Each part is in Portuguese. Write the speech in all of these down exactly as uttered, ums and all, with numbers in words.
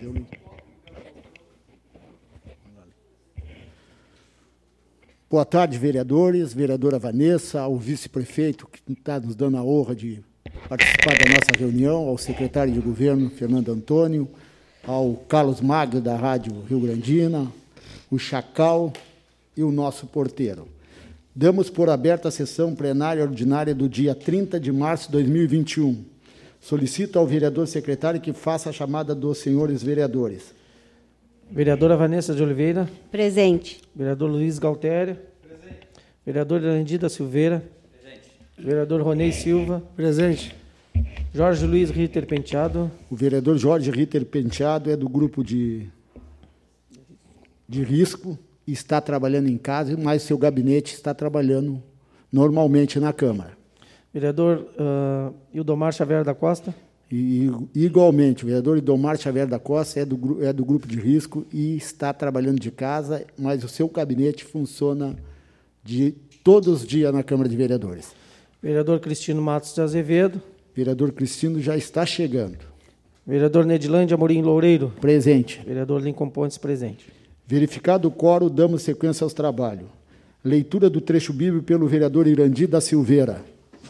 Deu-lhe. Boa tarde, vereadores, vereadora Vanessa, ao vice-prefeito que está nos dando a honra de participar da nossa reunião, ao secretário de governo, Fernando Antônio, ao Carlos Magno, da Rádio Rio Grandina, o Chacal e o nosso porteiro. Damos por aberta a sessão plenária ordinária do dia trinta de março de dois mil e vinte e um. Solicito ao vereador secretário que faça a chamada dos senhores vereadores. Vereadora Vanessa de Oliveira. Presente. Vereador Luiz Galtério. Presente. Vereador Irandi da Silveira. Presente. Vereador Ronei Silva. Presente. Jorge Luiz Ritter Penteado. O vereador Jorge Ritter Penteado é do grupo de, de risco, está trabalhando em casa, mas seu gabinete está trabalhando normalmente na Câmara. Vereador uh, Ildomar Xavier da Costa. E, igualmente, o vereador Ildomar Xavier da Costa é do, é do grupo de risco e está trabalhando de casa, mas o seu gabinete funciona de todos os dias na Câmara de Vereadores. Vereador Cristino Matos de Azevedo. Vereador Cristino já está chegando. Vereador Nedilândia Amorim Loureiro. Presente. Vereador Lincoln Pontes, presente. Verificado o quórum, damos sequência aos trabalhos. Leitura do trecho bíblico pelo vereador Irandi da Silveira.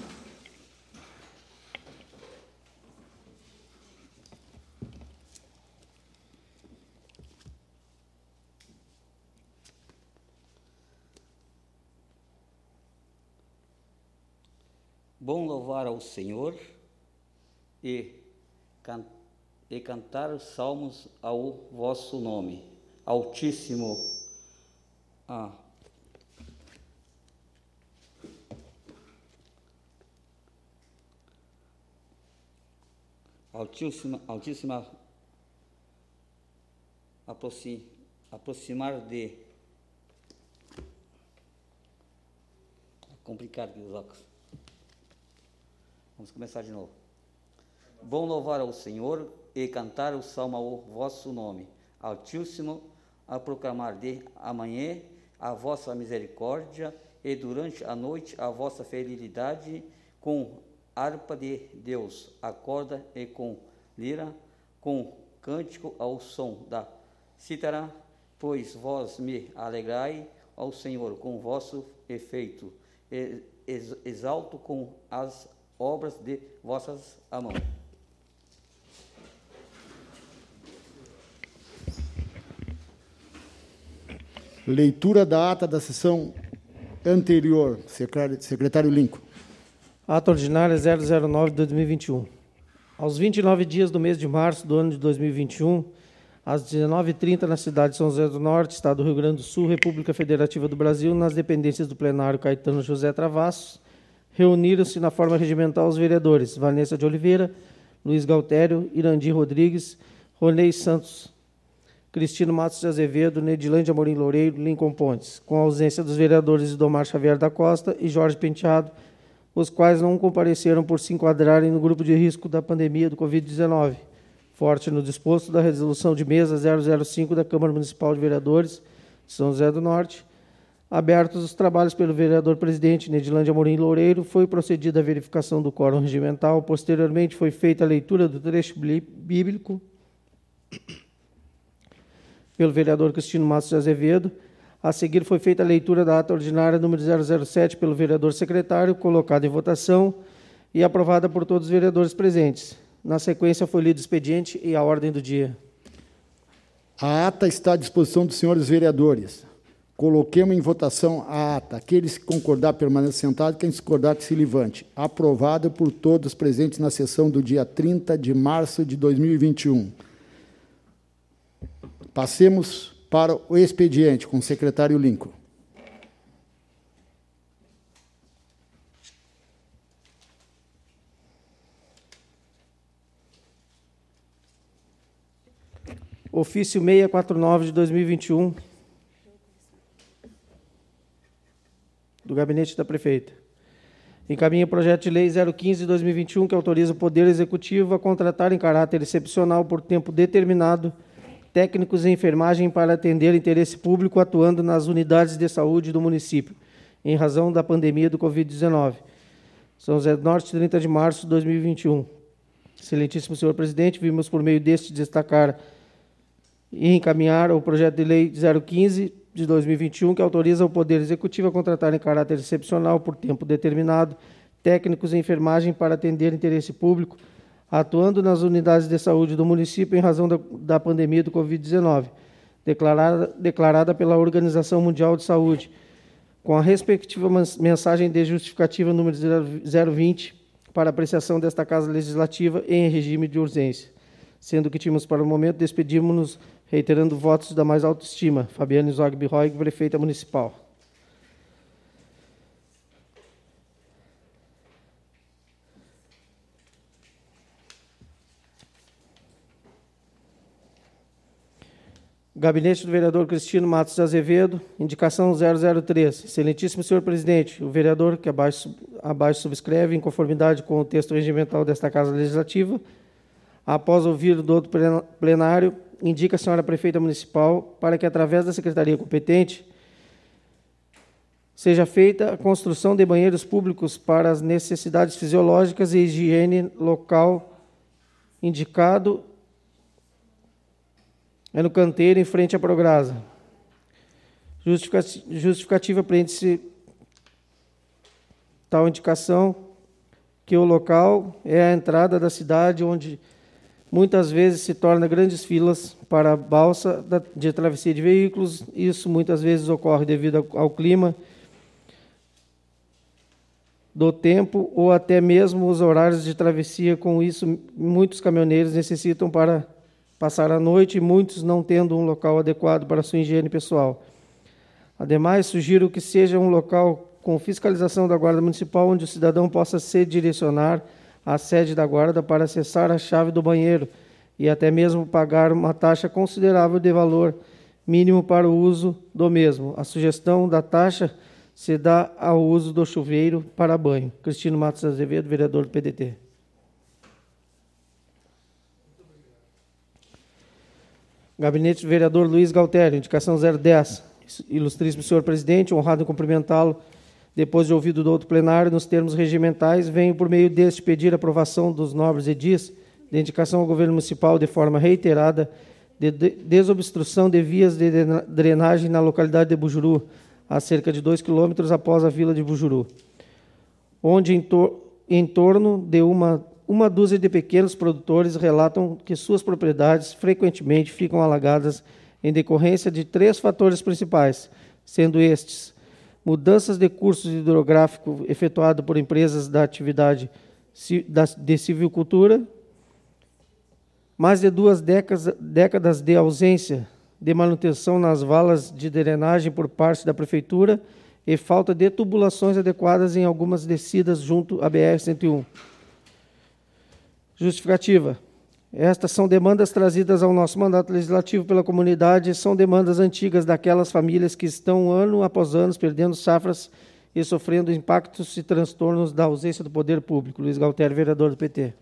Bom louvar ao Senhor e, can, e cantar salmos ao vosso nome, Altíssimo. Ah, Altíssima, altíssima aproxim, aproximar de. É complicado aqui os óculos. Vamos começar de novo. Bom louvar ao Senhor e cantar o salmo ao vosso nome, Altíssimo, a proclamar de amanhã a vossa misericórdia e durante a noite a vossa fidelidade, com harpa de Deus, a corda e com lira, com cântico ao som da cítara, pois vós me alegrai ao Senhor com vosso efeito, e exalto com as obras de vossas mãos. Leitura da ata da sessão anterior, secretário Lincoln. Ata ordinária zero zero nove de dois mil e vinte e um. Aos vinte e nove dias do mês de março do ano de dois mil e vinte e um, às dezenove e trinta, na cidade de São José do Norte, Estado do Rio Grande do Sul, República Federativa do Brasil, nas dependências do plenário Caetano José Travassos, reuniram-se na forma regimental os vereadores Vanessa de Oliveira, Luiz Galtério, Irandi Rodrigues, Ronei Santos, Cristino Matos de Azevedo, Nedilândia Amorim Loureiro, Lincoln Pontes, com a ausência dos vereadores Ildomar Xavier da Costa e Jorge Penteado, os quais não compareceram por se enquadrarem no grupo de risco da pandemia do covid dezenove, forte no disposto da resolução de mesa zero zero cinco da Câmara Municipal de Vereadores de São José do Norte. Abertos os trabalhos pelo vereador-presidente Nedilândia Amorim Loureiro, foi procedida a verificação do quórum regimental. Posteriormente, foi feita a leitura do trecho bíblico pelo vereador Cristino Matos de Azevedo. A seguir, foi feita a leitura da ata ordinária número zero zero sete pelo vereador secretário, colocada em votação e aprovada por todos os vereadores presentes. Na sequência, foi lido o expediente e a ordem do dia. A ata está à disposição dos senhores vereadores. Coloquemos em votação a ata. Aqueles que concordar permaneçam sentados, quem discordar que se levante. Aprovada por todos presentes na sessão do dia trinta de março de dois mil e vinte e um. Passemos para o expediente com o secretário Lincoln. Ofício seiscentos e quarenta e nove de dois mil e vinte e um. Do Gabinete da Prefeita. Encaminha o projeto de lei zero quinze de dois mil e vinte e um, que autoriza o Poder Executivo a contratar em caráter excepcional por tempo determinado técnicos em enfermagem para atender interesse público atuando nas unidades de saúde do município, em razão da pandemia do covid dezenove. São José do Norte, trinta de março de dois mil e vinte e um. Excelentíssimo senhor presidente, vimos por meio deste destacar e encaminhar o projeto de lei zero quinze de dois mil e vinte e um, que autoriza o Poder Executivo a contratar em caráter excepcional, por tempo determinado, técnicos em enfermagem para atender interesse público, atuando nas unidades de saúde do município em razão da, da pandemia do covid dezenove, declarada, declarada pela Organização Mundial de Saúde, com a respectiva mensagem de justificativa número zero vinte, para apreciação desta Casa Legislativa em regime de urgência. Sendo que tínhamos, para o momento, despedimos-nos reiterando votos da mais alta estima. Fabiane Zogby Roig, prefeita municipal. Gabinete do vereador Cristino Matos de Azevedo, indicação zero zero três. Excelentíssimo senhor presidente, o vereador que abaixo, abaixo subscreve, em conformidade com o texto regimental desta Casa Legislativa, após ouvir do outro plenário, indica a senhora prefeita municipal para que, através da secretaria competente, seja feita a construção de banheiros públicos para as necessidades fisiológicas e higiene local indicado é no canteiro, em frente à Prograsa. Justificativa, justificativa prende-se tal indicação que o local é a entrada da cidade, onde muitas vezes se torna grandes filas para a balsa de travessia de veículos. Isso muitas vezes ocorre devido ao, ao clima do tempo ou até mesmo os horários de travessia. Com isso, muitos caminhoneiros necessitam para passar a noite, e muitos não tendo um local adequado para sua higiene pessoal. Ademais, sugiro que seja um local com fiscalização da Guarda Municipal, onde o cidadão possa se direcionar à sede da Guarda para acessar a chave do banheiro e até mesmo pagar uma taxa considerável de valor mínimo para o uso do mesmo. A sugestão da taxa se dá ao uso do chuveiro para banho. Cristino Matos Azevedo, vereador do P D T. Gabinete do vereador Luiz Galtério, indicação zero dez. Ilustríssimo senhor presidente, honrado em cumprimentá-lo, depois de ouvido do outro plenário, nos termos regimentais, venho por meio deste pedir a aprovação dos nobres edis de indicação ao governo municipal de forma reiterada de desobstrução de vias de drenagem na localidade de Bujuru, a cerca de dois quilômetros após a vila de Bujuru, onde em, tor em torno de uma Uma dúzia de pequenos produtores relatam que suas propriedades frequentemente ficam alagadas em decorrência de três fatores principais, sendo estes: mudanças de curso hidrográfico efetuado por empresas da atividade de silvicultura, mais de duas décadas, décadas de ausência de manutenção nas valas de drenagem por parte da Prefeitura e falta de tubulações adequadas em algumas descidas junto à B R cento e um. Justificativa. Estas são demandas trazidas ao nosso mandato legislativo pela comunidade, são demandas antigas daquelas famílias que estão ano após ano perdendo safras e sofrendo impactos e transtornos da ausência do poder público. Luiz Galtério, vereador do P T.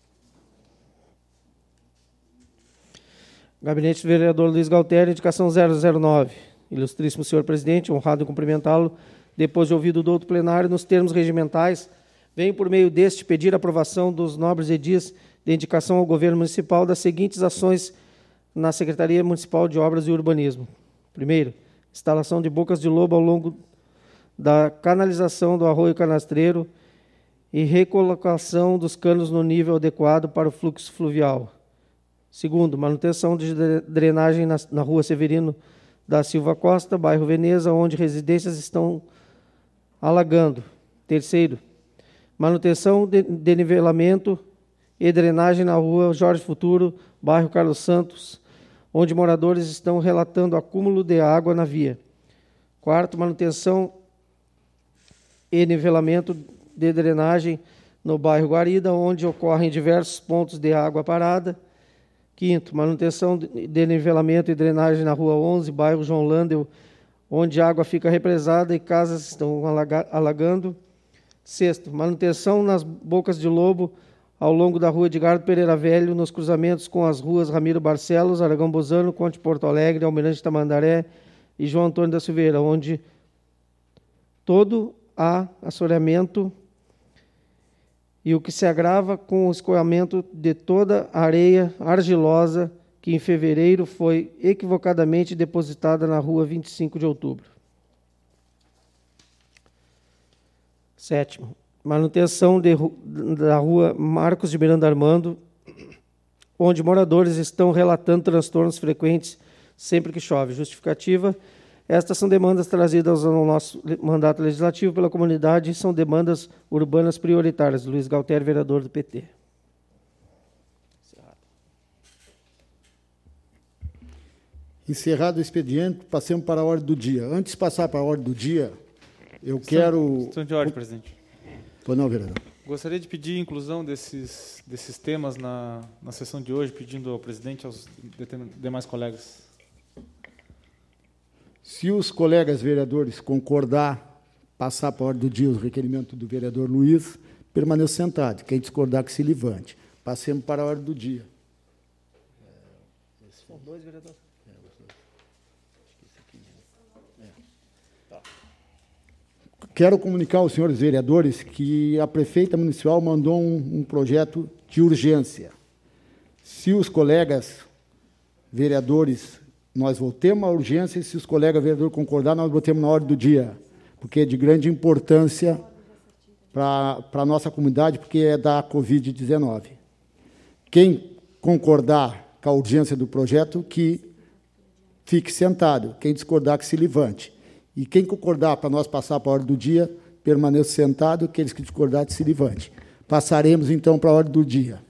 Gabinete do vereador Luiz Galtério, indicação zero zero nove. Ilustríssimo senhor presidente, honrado em cumprimentá-lo, depois de ouvido do outro plenário, nos termos regimentais, venho por meio deste pedir a aprovação dos nobres edis de indicação ao governo municipal das seguintes ações na Secretaria Municipal de Obras e Urbanismo. Primeiro, instalação de bocas de lobo ao longo da canalização do Arroio Canastreiro e recolocação dos canos no nível adequado para o fluxo fluvial. Segundo, manutenção de drenagem na, na Rua Severino da Silva Costa, bairro Veneza, onde residências estão alagando. Terceiro, manutenção de, de nivelamento e drenagem na Rua Jorge Futuro, bairro Carlos Santos, onde moradores estão relatando acúmulo de água na via. Quarto, manutenção e nivelamento de drenagem no bairro Guarida, onde ocorrem diversos pontos de água parada. Quinto, manutenção de nivelamento e drenagem na Rua onze, bairro João Landel, onde a água fica represada e casas estão alagando. Sexto, manutenção nas bocas de lobo ao longo da Rua Edgardo Pereira Velho, nos cruzamentos com as ruas Ramiro Barcelos, Aragão Bozano, Conde Porto Alegre, Almirante Tamandaré e João Antônio da Silveira, onde todo há assoreamento e o que se agrava com o escoamento de toda a areia argilosa que que em fevereiro foi equivocadamente depositada na rua vinte e cinco de outubro. Sétimo, manutenção de, da rua Marcos de Miranda Armando, onde moradores estão relatando transtornos frequentes sempre que chove. Justificativa: estas são demandas trazidas ao nosso mandato legislativo pela comunidade e são demandas urbanas prioritárias. Luiz Galtério, vereador do P T. Encerrado o expediente, passemos para a ordem do dia. Antes de passar para a ordem do dia, eu questão, quero... Questão de ordem, presidente. Pois não, vereador. Gostaria de pedir a inclusão desses, desses temas na, na sessão de hoje, pedindo ao presidente e aos demais colegas. Se os colegas vereadores concordar, passar para a ordem do dia o requerimento do vereador Luiz, permaneça sentado. Quem discordar, que se levante. Passemos para a ordem do dia. São dois vereadores. Quero comunicar aos senhores vereadores que a prefeita municipal mandou um, um projeto de urgência. Se os colegas vereadores, nós voltemos à urgência, e se os colegas vereadores concordar, nós voltemos na ordem do dia, porque é de grande importância para a nossa comunidade, porque é da covid dezenove. Quem concordar com a urgência do projeto, que fique sentado. Quem discordar, que se levante. E quem concordar para nós passar para a ordem do dia, permaneça sentado, aqueles que discordarem, se levante. Passaremos, então, para a ordem do dia.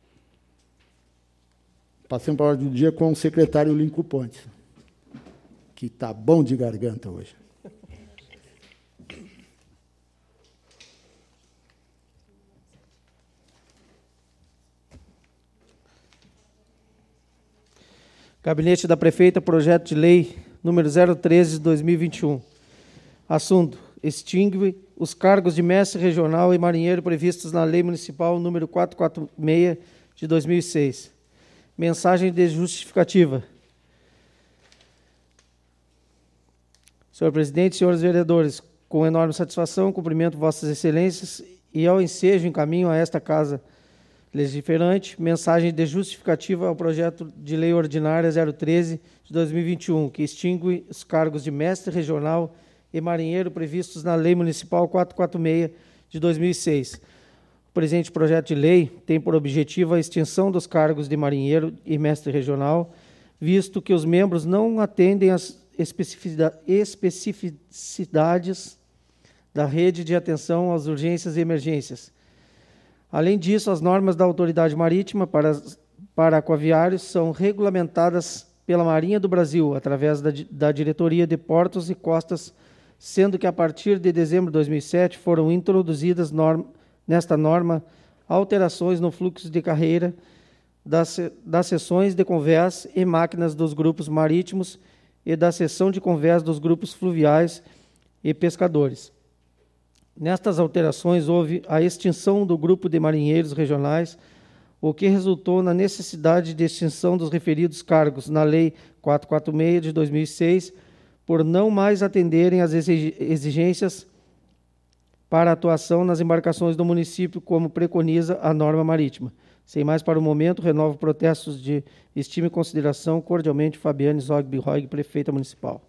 Passemos para a ordem do dia com o secretário Lincoln Pontes, que está bom de garganta hoje. Gabinete da Prefeita, projeto de lei número zero treze de dois mil e vinte e um. Assunto: extingue os cargos de mestre regional e marinheiro previstos na Lei Municipal número quatrocentos e quarenta e seis de dois mil e seis. Mensagem de justificativa. Senhor presidente, senhores vereadores, com enorme satisfação, cumprimento vossas excelências e, ao ensejo, encaminho a esta Casa Legiferante, mensagem de justificativa ao projeto de lei ordinária zero treze de dois mil e vinte e um, que extingue os cargos de mestre regional e marinheiro previstos na Lei Municipal quatrocentos e quarenta e seis de dois mil e seis. O presente projeto de lei tem por objetivo a extinção dos cargos de marinheiro e mestre regional, visto que os membros não atendem às especificidades da rede de atenção às urgências e emergências. Além disso, as normas da autoridade marítima para, para aquaviários são regulamentadas pela Marinha do Brasil, através da, da Diretoria de Portos e Costas, sendo que, a partir de dezembro de dois mil e sete, foram introduzidas norma, nesta norma alterações no fluxo de carreira das, das seções de convés e máquinas dos grupos marítimos e da seção de convés dos grupos fluviais e pescadores. Nestas alterações, houve a extinção do grupo de marinheiros regionais, o que resultou na necessidade de extinção dos referidos cargos na Lei quatrocentos e quarenta e seis de dois mil e seis, por não mais atenderem às exigências para atuação nas embarcações do município, como preconiza a norma marítima. Sem mais para o momento, renovo protestos de estima e consideração. Cordialmente, Fabiane Zogby Roig, Prefeita Municipal.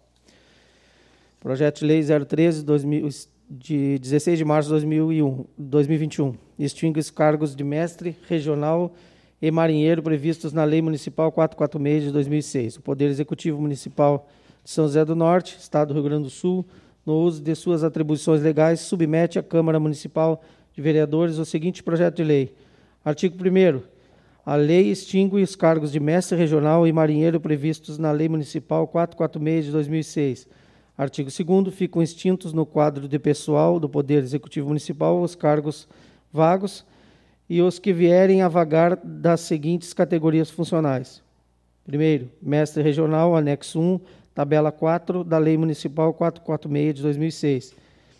Projeto de Lei zero treze, dois mil, de dezesseis de março de dois mil e vinte e um. Extingue os cargos de mestre regional e marinheiro previstos na Lei Municipal quatrocentos e quarenta e seis de dois mil e seis. O Poder Executivo Municipal de São José do Norte, Estado do Rio Grande do Sul, no uso de suas atribuições legais, submete à Câmara Municipal de Vereadores o seguinte projeto de lei. Artigo primeiro. A lei extingue os cargos de mestre regional e marinheiro previstos na Lei Municipal quatrocentos e quarenta e seis de dois mil e seis. Artigo segundo. Ficam extintos no quadro de pessoal do Poder Executivo Municipal os cargos vagos e os que vierem a vagar das seguintes categorias funcionais. Primeiro, mestre regional, anexo um, tabela quatro da Lei Municipal quatrocentos e quarenta e seis de dois mil e seis.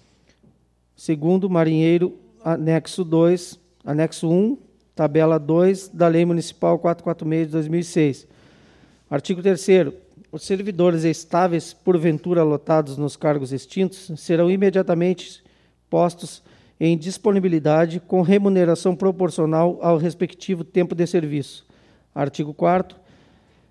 Segundo, marinheiro, anexo dois, anexo um, tabela dois da Lei Municipal quatrocentos e quarenta e seis de dois mil e seis. Artigo terceiro. Os servidores estáveis, porventura lotados nos cargos extintos, serão imediatamente postos em disponibilidade com remuneração proporcional ao respectivo tempo de serviço. Artigo quarto.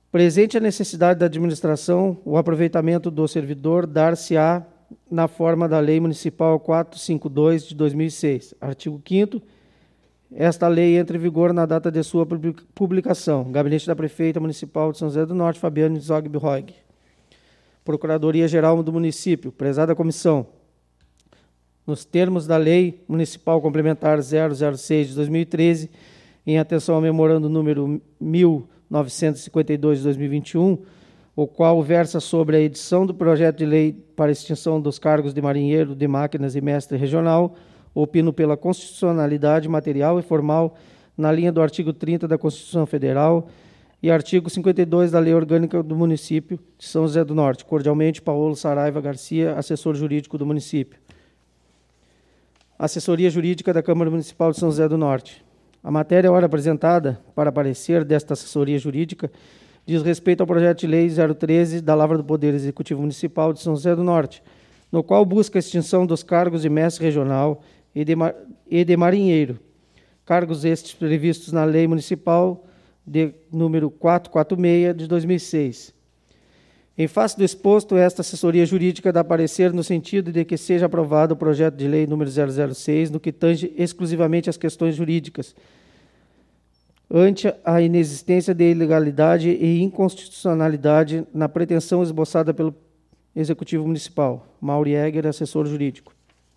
Presente a necessidade da administração, o aproveitamento do servidor dar-se-á na forma da Lei Municipal quatrocentos e cinquenta e dois de dois mil e seis. Artigo quinto. Esta lei entra em vigor na data de sua publicação. Gabinete da Prefeita Municipal de São José do Norte, Fabiane Zogby-Roig. Procuradoria-Geral do Município. Prezada Comissão, nos termos da Lei Municipal Complementar zero zero seis de dois mil e treze, em atenção ao memorando número mil novecentos e cinquenta e dois de dois mil e vinte e um, o qual versa sobre a edição do projeto de lei para extinção dos cargos de marinheiro, de máquinas e mestre regional, opino pela constitucionalidade material e formal na linha do artigo trinta da Constituição Federal e artigo cinquenta e dois da Lei Orgânica do Município de São José do Norte. Cordialmente, Paulo Saraiva Garcia, assessor jurídico do município. Assessoria Jurídica da Câmara Municipal de São José do Norte. A matéria ora apresentada para parecer desta assessoria jurídica diz respeito ao projeto de lei zero treze da Lavra do Poder Executivo Municipal de São José do Norte, no qual busca a extinção dos cargos de mestre regional e de, mar, e de marinheiro, cargos estes previstos na Lei Municipal de número quatrocentos e quarenta e seis de dois mil e seis. Em face do exposto, esta assessoria jurídica dá parecer no sentido de que seja aprovado o projeto de lei número zero zero seis, no que tange exclusivamente às questões jurídicas, ante a inexistência de ilegalidade e inconstitucionalidade na pretensão esboçada pelo Executivo Municipal. Mauri Egger, assessor jurídico.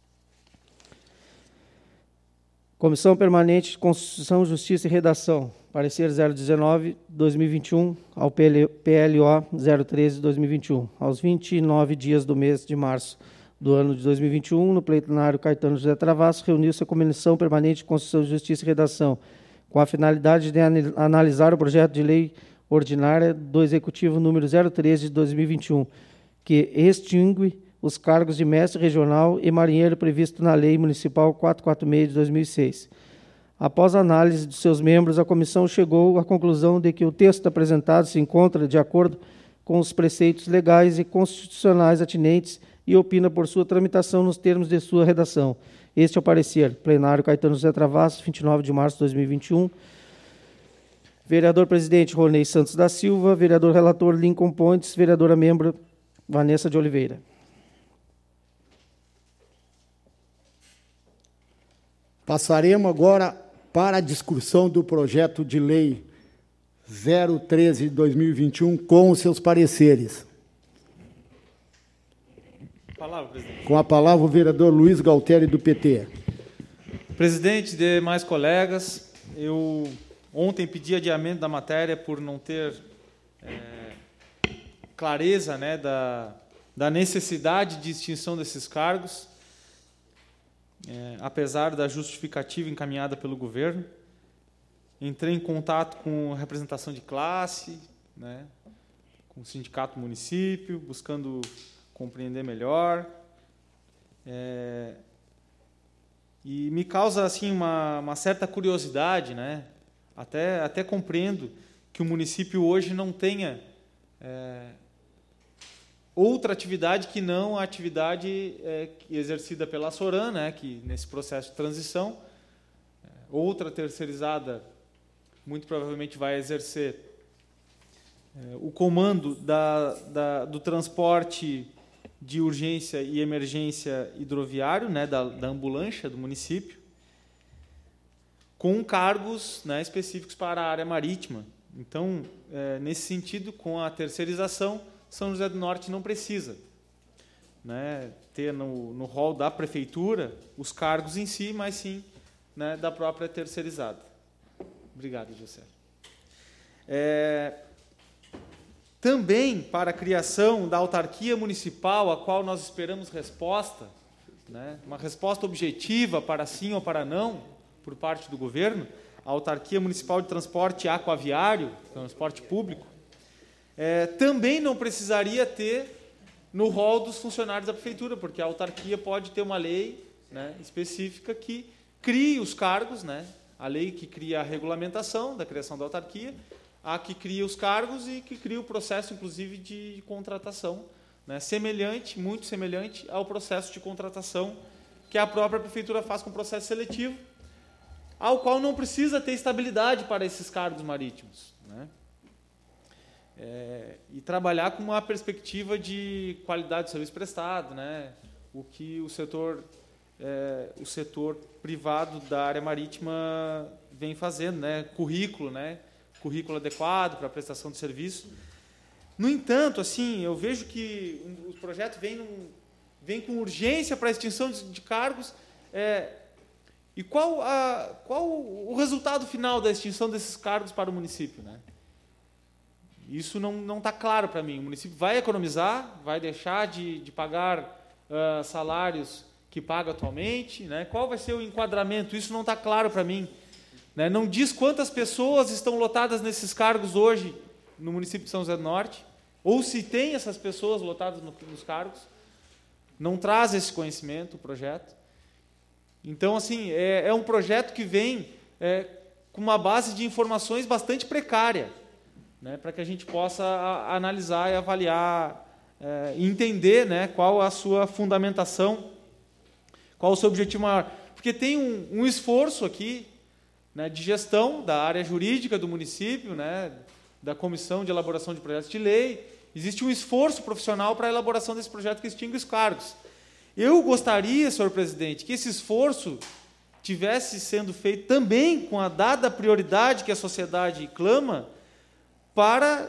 Comissão Permanente de Constituição, Justiça e Redação. Parecer zero dezenove de dois mil e vinte e um ao P L O zero treze de dois mil e vinte e um. Aos vinte e nove dias do mês de março do ano de dois mil e vinte e um, no plenário Caetano José Travasso, reuniu-se a Comissão Permanente de Constituição, Justiça e Redação, com a finalidade de analisar o projeto de lei ordinária do Executivo número zero treze de dois mil e vinte e um, que extingue os cargos de mestre regional e marinheiro previsto na Lei Municipal quatrocentos e quarenta e seis de dois mil e seis. Após a análise de seus membros, a comissão chegou à conclusão de que o texto apresentado se encontra de acordo com os preceitos legais e constitucionais atinentes e opina por sua tramitação nos termos de sua redação. Este é o parecer. Plenário Caetano José Travasso, vinte e nove de março de dois mil e vinte e um. Vereador Presidente Ronei Santos da Silva, vereador relator Lincoln Pontes, vereadora membro Vanessa de Oliveira. Passaremos agora para a discussão do projeto de lei zero treze de dois mil e vinte e um com os seus pareceres. Palavra, presidente. Com a palavra o vereador Luiz Galtieri, do P T. Presidente, demais colegas, eu ontem pedi adiamento da matéria por não ter é, clareza, né, da, da necessidade de extinção desses cargos, é, apesar da justificativa encaminhada pelo governo. Entrei em contato com a representação de classe, né, com o sindicato do município, buscando compreender melhor. É, e me causa assim uma, uma certa curiosidade, né? Até, até compreendo que o município hoje não tenha é, outra atividade que não a atividade é, exercida pela Soran, né? Que nesse processo de transição, é, outra terceirizada muito provavelmente vai exercer é, o comando da, da, do transporte de urgência e emergência hidroviário, né, da, da ambulância do município, com cargos, né, específicos para a área marítima. Então, é, nesse sentido, com a terceirização, São José do Norte não precisa, né, ter no, no rol da prefeitura os cargos em si, mas sim, né, da própria terceirizada. Obrigado, José. É, também para a criação da autarquia municipal, a qual nós esperamos resposta, né, uma resposta objetiva para sim ou para não, por parte do governo, a autarquia municipal de transporte aquaviário, transporte público, é, também não precisaria ter no rol dos funcionários da prefeitura, porque a autarquia pode ter uma lei, né, específica que crie os cargos, né, a lei que cria a regulamentação da criação da autarquia, a que cria os cargos e que cria o processo, inclusive, de contratação, né, semelhante, muito semelhante ao processo de contratação que a própria prefeitura faz com o processo seletivo, ao qual não precisa ter estabilidade para esses cargos marítimos, né. É, e trabalhar com uma perspectiva de qualidade do serviço prestado, né? O que o setor, é, o setor privado da área marítima vem fazendo, né? Currículo, né? Currículo adequado para a prestação de serviço. No entanto, assim, eu vejo que o projeto vem, num, vem com urgência para a extinção de, de cargos. É, e qual, a, qual o resultado final da extinção desses cargos para o município, né? Isso não está claro para mim. O município vai economizar, vai deixar de, de pagar uh, salários que paga atualmente, né? Qual vai ser o enquadramento? Isso não está claro para mim. Né? Não diz quantas pessoas estão lotadas nesses cargos hoje no município de São José do Norte, ou se tem essas pessoas lotadas no, nos cargos. Não traz esse conhecimento, o projeto. Então, assim, é, é um projeto que vem é, com uma base de informações bastante precária, né, para que a gente possa a, analisar e avaliar, é, e entender, né, qual a sua fundamentação, qual o seu objetivo maior. Porque tem um, um esforço aqui, né, de gestão da área jurídica do município, né, da Comissão de Elaboração de Projetos de Lei. Existe um esforço profissional para a elaboração desse projeto que extingue os cargos. Eu gostaria, senhor presidente, que esse esforço tivesse sendo feito também com a dada prioridade que a sociedade clama, para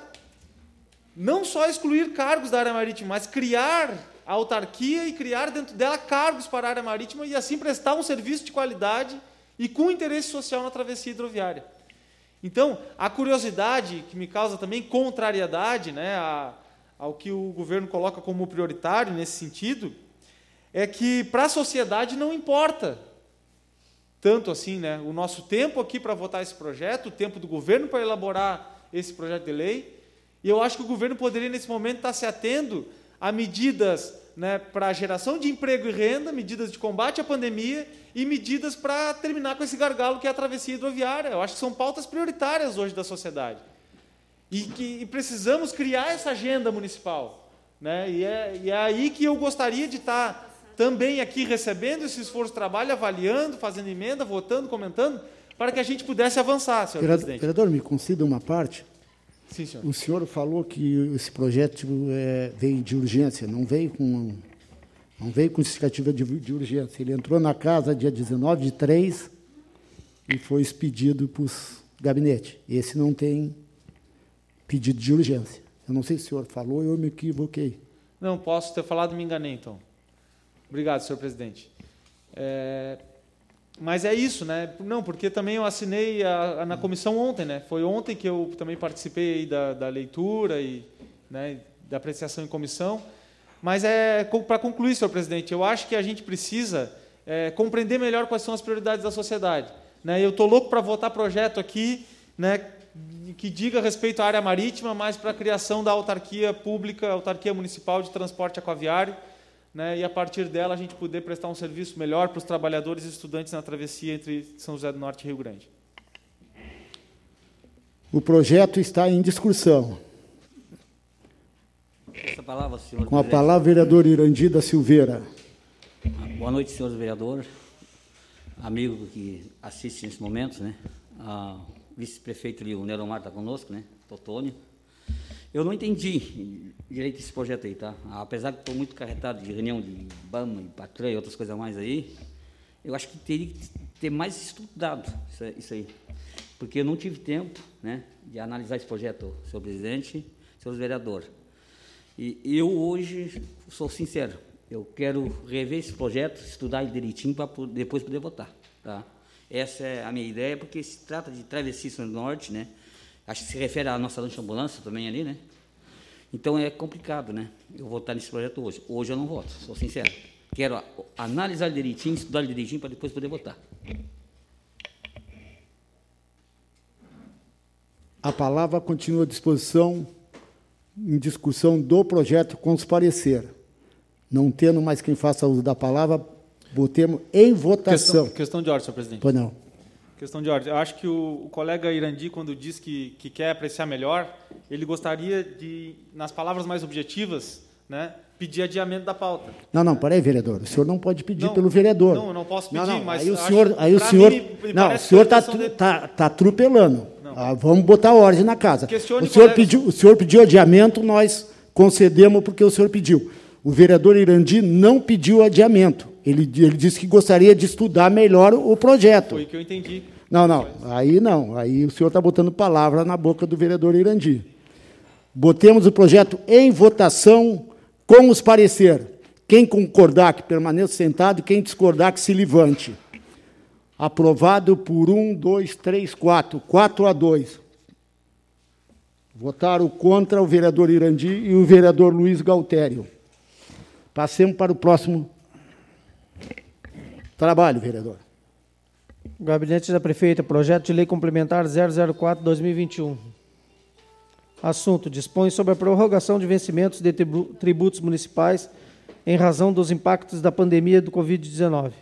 não só excluir cargos da área marítima, mas criar a autarquia e criar dentro dela cargos para a área marítima e assim prestar um serviço de qualidade e com interesse social na travessia hidroviária. Então, a curiosidade que me causa também contrariedade, né, a, ao que o governo coloca como prioritário nesse sentido, é que para a sociedade não importa tanto assim, né, o nosso tempo aqui para votar esse projeto, o tempo do governo para elaborar esse projeto de lei, e eu acho que o governo poderia, nesse momento, estar se atendo a medidas, né, para a geração de emprego e renda, medidas de combate à pandemia e medidas para terminar com esse gargalo que é a travessia hidroviária. Eu acho que são pautas prioritárias hoje da sociedade. E que e precisamos criar essa agenda municipal. Né? E, é, e é aí que eu gostaria de estar também aqui recebendo esse esforço de trabalho, avaliando, fazendo emenda, votando, comentando, para que a gente pudesse avançar, senhor vereador, presidente. Vereador, me conceda uma parte. Sim, senhor. O senhor falou que esse projeto é, veio de urgência, não veio com, não veio com justificativa de, de urgência. Ele entrou na casa dia dezenove de três e foi expedido para os gabinetes. Esse não tem pedido de urgência. Eu não sei se o senhor falou, eu me equivoquei. Não, posso ter falado e me enganei, então. Obrigado, senhor presidente. É... Mas é isso, né? Não, porque também eu assinei a, a, na comissão ontem, né? Foi ontem que eu também participei aí da, da leitura e, né, da apreciação em comissão. Mas é para concluir, senhor presidente, eu acho que a gente precisa é, compreender melhor quais são as prioridades da sociedade. Né? Eu estou louco para votar projeto aqui, né, que diga respeito à área marítima, mas para a criação da autarquia pública, autarquia municipal de transporte aquaviário, né, e a partir dela a gente poder prestar um serviço melhor para os trabalhadores e estudantes na travessia entre São José do Norte e Rio Grande. O projeto está em discussão. Essa palavra, senhor Com a presidente. palavra, vereador Irandi da Silveira. Boa noite, senhores vereadores, amigo que assiste nesse momento, né? A vice-prefeito ali, o Neromar está conosco, né? Totônio. Eu não entendi direito esse projeto aí, tá? Apesar de estou muito carregado de reunião de Bama e Patran e outras coisas mais aí, eu acho que teria que ter mais estudado isso aí, porque eu não tive tempo, né, de analisar esse projeto, senhor presidente, senhores vereadores. E eu hoje, sou sincero, eu quero rever esse projeto, estudar ele direitinho para depois poder votar, tá? Essa é a minha ideia, porque se trata de travessia do norte, né? Acho que se refere à nossa lancha ambulância também ali, né? Então é complicado, né? Eu votar nesse projeto hoje. Hoje eu não voto, sou sincero. Quero analisar ele direitinho, estudar ele direitinho para depois poder votar. A palavra continua à disposição em discussão do projeto com os pareceres. Não tendo mais quem faça uso da palavra, votemos em votação. Questão, questão de ordem, senhor presidente. Pois não. Questão de ordem. Eu acho que o, o colega Irandi, quando diz que, que quer apreciar melhor, ele gostaria de, nas palavras mais objetivas, né, pedir adiamento da pauta. Não, não, peraí, vereador. O senhor não pode pedir não, pelo vereador. Não, eu não posso pedir, não, não. mas aí o senhor, aí o senhor, mim, me não, o senhor está tá, tá atropelando. Não. Ah, vamos botar ordem na casa. Questione, O senhor, colegas. pediu, o senhor pediu adiamento, nós concedemos porque o senhor pediu. O vereador Irandi não pediu adiamento. Ele, ele disse que gostaria de estudar melhor o projeto. Foi o que eu entendi. Não, não, aí não. Aí o senhor está botando palavra na boca do vereador Irandi. Botemos o projeto em votação com os parecer. Quem concordar, que permaneça sentado, e quem discordar, que se levante. Aprovado por um, dois, três, quatro. Quatro a dois. Votaram contra o vereador Irandi e o vereador Luiz Galtério. Passemos para o próximo trabalho, vereador. Gabinete da Prefeita, projeto de lei complementar zero zero quatro barra dois mil e vinte e um. Assunto: dispõe sobre a prorrogação de vencimentos de tribu- tributos municipais em razão dos impactos da pandemia do Covid dezenove.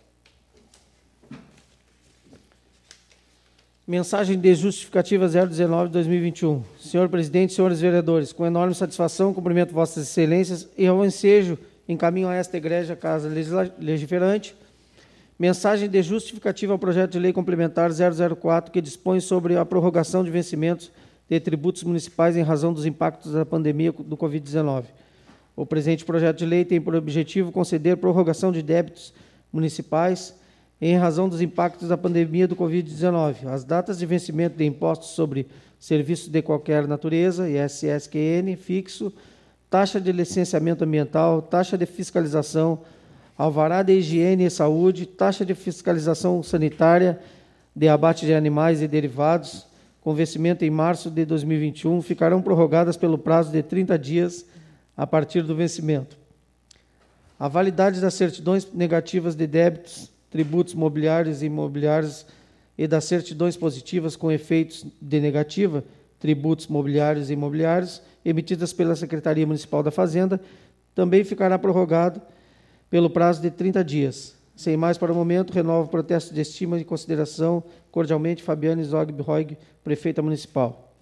Mensagem de justificativa zero dezenove de dois mil e vinte e um. Senhor presidente, senhores vereadores, com enorme satisfação, cumprimento vossas excelências e ao ensejo encaminho a esta egrégia Casa Legisla- Legiferante mensagem de justificativa ao projeto de lei complementar zero zero quatro, que dispõe sobre a prorrogação de vencimentos de tributos municipais em razão dos impactos da pandemia do Covid dezenove. O presente projeto de lei tem por objetivo conceder prorrogação de débitos municipais em razão dos impactos da pandemia do Covid dezenove. As datas de vencimento de impostos sobre serviços de qualquer natureza, I S S Q N, fixo, taxa de licenciamento ambiental, taxa de fiscalização, alvará de higiene e saúde, taxa de fiscalização sanitária de abate de animais e derivados, com vencimento em março de dois mil e vinte e um, ficarão prorrogadas pelo prazo de trinta dias a partir do vencimento. A validade das certidões negativas de débitos, tributos mobiliários e imobiliários e das certidões positivas com efeitos de negativa, tributos mobiliários e imobiliários, emitidas pela Secretaria Municipal da Fazenda, também ficará prorrogado pelo prazo de trinta dias. Sem mais para o momento, renovo o protesto de estima e consideração. Cordialmente, Fabiane Zogby Roig, Prefeita Municipal.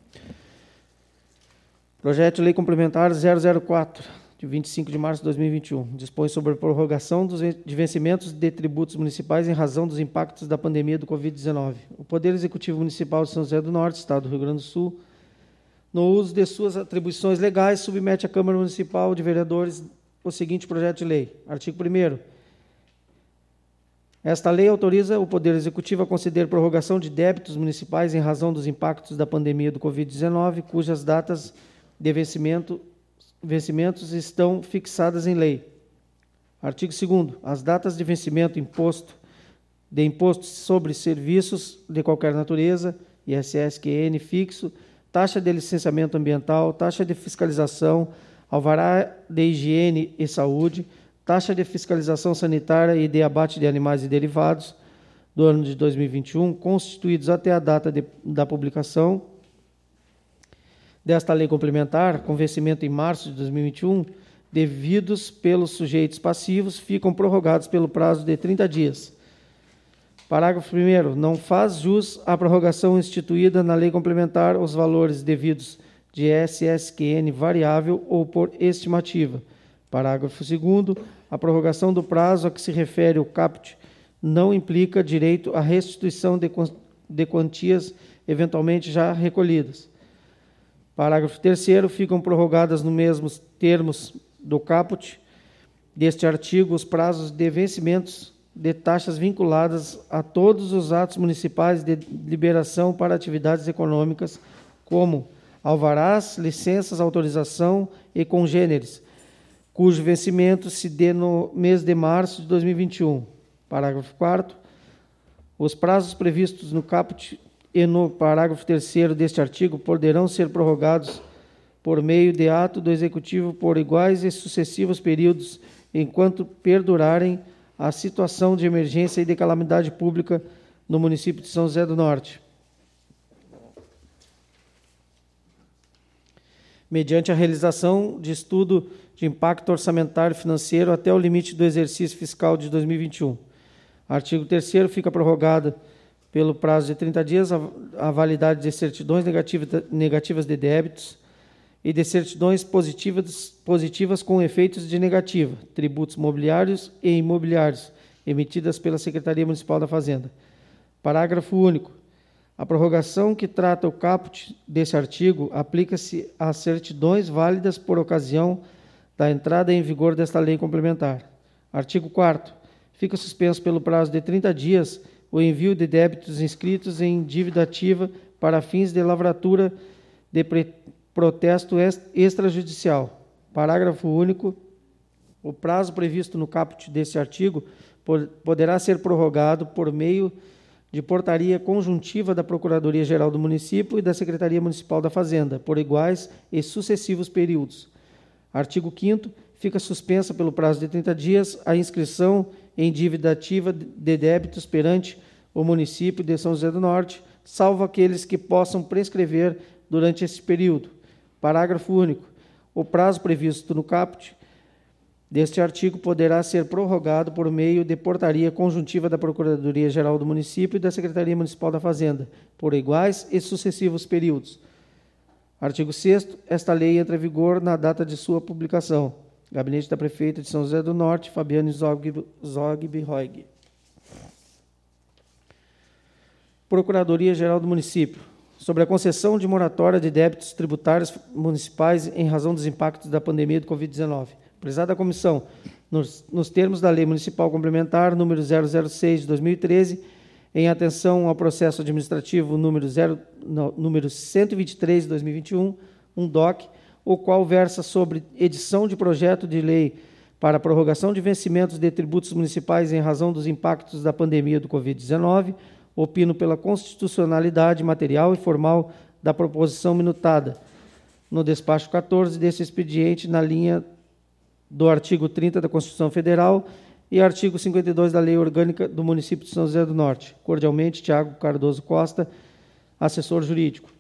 Projeto de Lei Complementar zero zero quatro, de vinte e cinco de março de dois mil e vinte e um. Dispõe sobre a prorrogação dos ven- de vencimentos de tributos municipais em razão dos impactos da pandemia do Covid dezenove. O Poder Executivo Municipal de São José do Norte, Estado do Rio Grande do Sul, no uso de suas atribuições legais, submete à Câmara Municipal de Vereadores o seguinte projeto de lei. Artigo primeiro. Esta lei autoriza o Poder Executivo a conceder prorrogação de débitos municipais em razão dos impactos da pandemia do Covid dezenove, cujas datas de vencimento, vencimentos estão fixadas em lei. Artigo segundo. As datas de vencimento imposto, de impostos sobre serviços de qualquer natureza, I S S Q N fixo, taxa de licenciamento ambiental, taxa de fiscalização, alvará de higiene e saúde, taxa de fiscalização sanitária e de abate de animais e derivados do ano de dois mil e vinte e um, constituídos até a data de, da publicação desta lei complementar, com vencimento em março de dois mil e vinte e um, devidos pelos sujeitos passivos, ficam prorrogados pelo prazo de trinta dias. Parágrafo primeiro. Não faz jus à prorrogação instituída na lei complementar os valores devidos de S S Q N variável ou por estimativa. Parágrafo segundo. A prorrogação do prazo a que se refere o caput não implica direito à restituição de, de quantias eventualmente já recolhidas. Parágrafo terceiro. Ficam prorrogadas nos mesmos termos do caput deste artigo os prazos de vencimentos de taxas vinculadas a todos os atos municipais de liberação para atividades econômicas, como alvarás, licenças, autorização e congêneres, cujo vencimento se dê no mês de março de dois mil e vinte e um. Parágrafo quarto. Os prazos previstos no caput e no parágrafo terceiro deste artigo poderão ser prorrogados por meio de ato do Executivo por iguais e sucessivos períodos, enquanto perdurarem a situação de emergência e de calamidade pública no município de São José do Norte. Mediante a realização de estudo de impacto orçamentário e financeiro até o limite do exercício fiscal de dois mil e vinte e um. Artigo terceiro. Fica prorrogada pelo prazo de trinta dias a, a validade de certidões negativa, negativas de débitos e de certidões positivas, positivas com efeitos de negativa, tributos mobiliários e imobiliários, emitidas pela Secretaria Municipal da Fazenda. Parágrafo único. A prorrogação que trata o caput desse artigo aplica-se às certidões válidas por ocasião da entrada em vigor desta lei complementar. Artigo quarto. Fica suspenso pelo prazo de trinta dias o envio de débitos inscritos em dívida ativa para fins de lavratura de protesto extrajudicial. Parágrafo único. O prazo previsto no caput desse artigo poderá ser prorrogado por meio de portaria conjuntiva da Procuradoria-Geral do Município e da Secretaria Municipal da Fazenda, por iguais e sucessivos períodos. Artigo quinto. Fica suspensa pelo prazo de trinta dias a inscrição em dívida ativa de débitos perante o município de São José do Norte, salvo aqueles que possam prescrever durante esse período. Parágrafo único. O prazo previsto no caput deste artigo poderá ser prorrogado por meio de portaria conjuntiva da Procuradoria-Geral do Município e da Secretaria Municipal da Fazenda, por iguais e sucessivos períodos. Artigo sexto. Esta lei entra em vigor na data de sua publicação. Gabinete da Prefeita de São José do Norte, Fabiane Zogby-Roig. Procuradoria-Geral do Município. Sobre a concessão de moratória de débitos tributários municipais em razão dos impactos da pandemia do covid dezenove. Prezada Comissão, nos, nos termos da Lei Municipal Complementar número zero zero seis de dois mil e treze, em atenção ao processo administrativo número, zero, não, número cento e vinte e três de dois mil e vinte e um, um D O C, o qual versa sobre edição de projeto de lei para prorrogação de vencimentos de tributos municipais em razão dos impactos da pandemia do covid dezenove, opino pela constitucionalidade material e formal da proposição minutada no despacho quatorze desse expediente, na linha do artigo trinta da Constituição Federal e artigo cinquenta e dois da Lei Orgânica do Município de São José do Norte. Cordialmente, Tiago Cardoso Costa, assessor jurídico.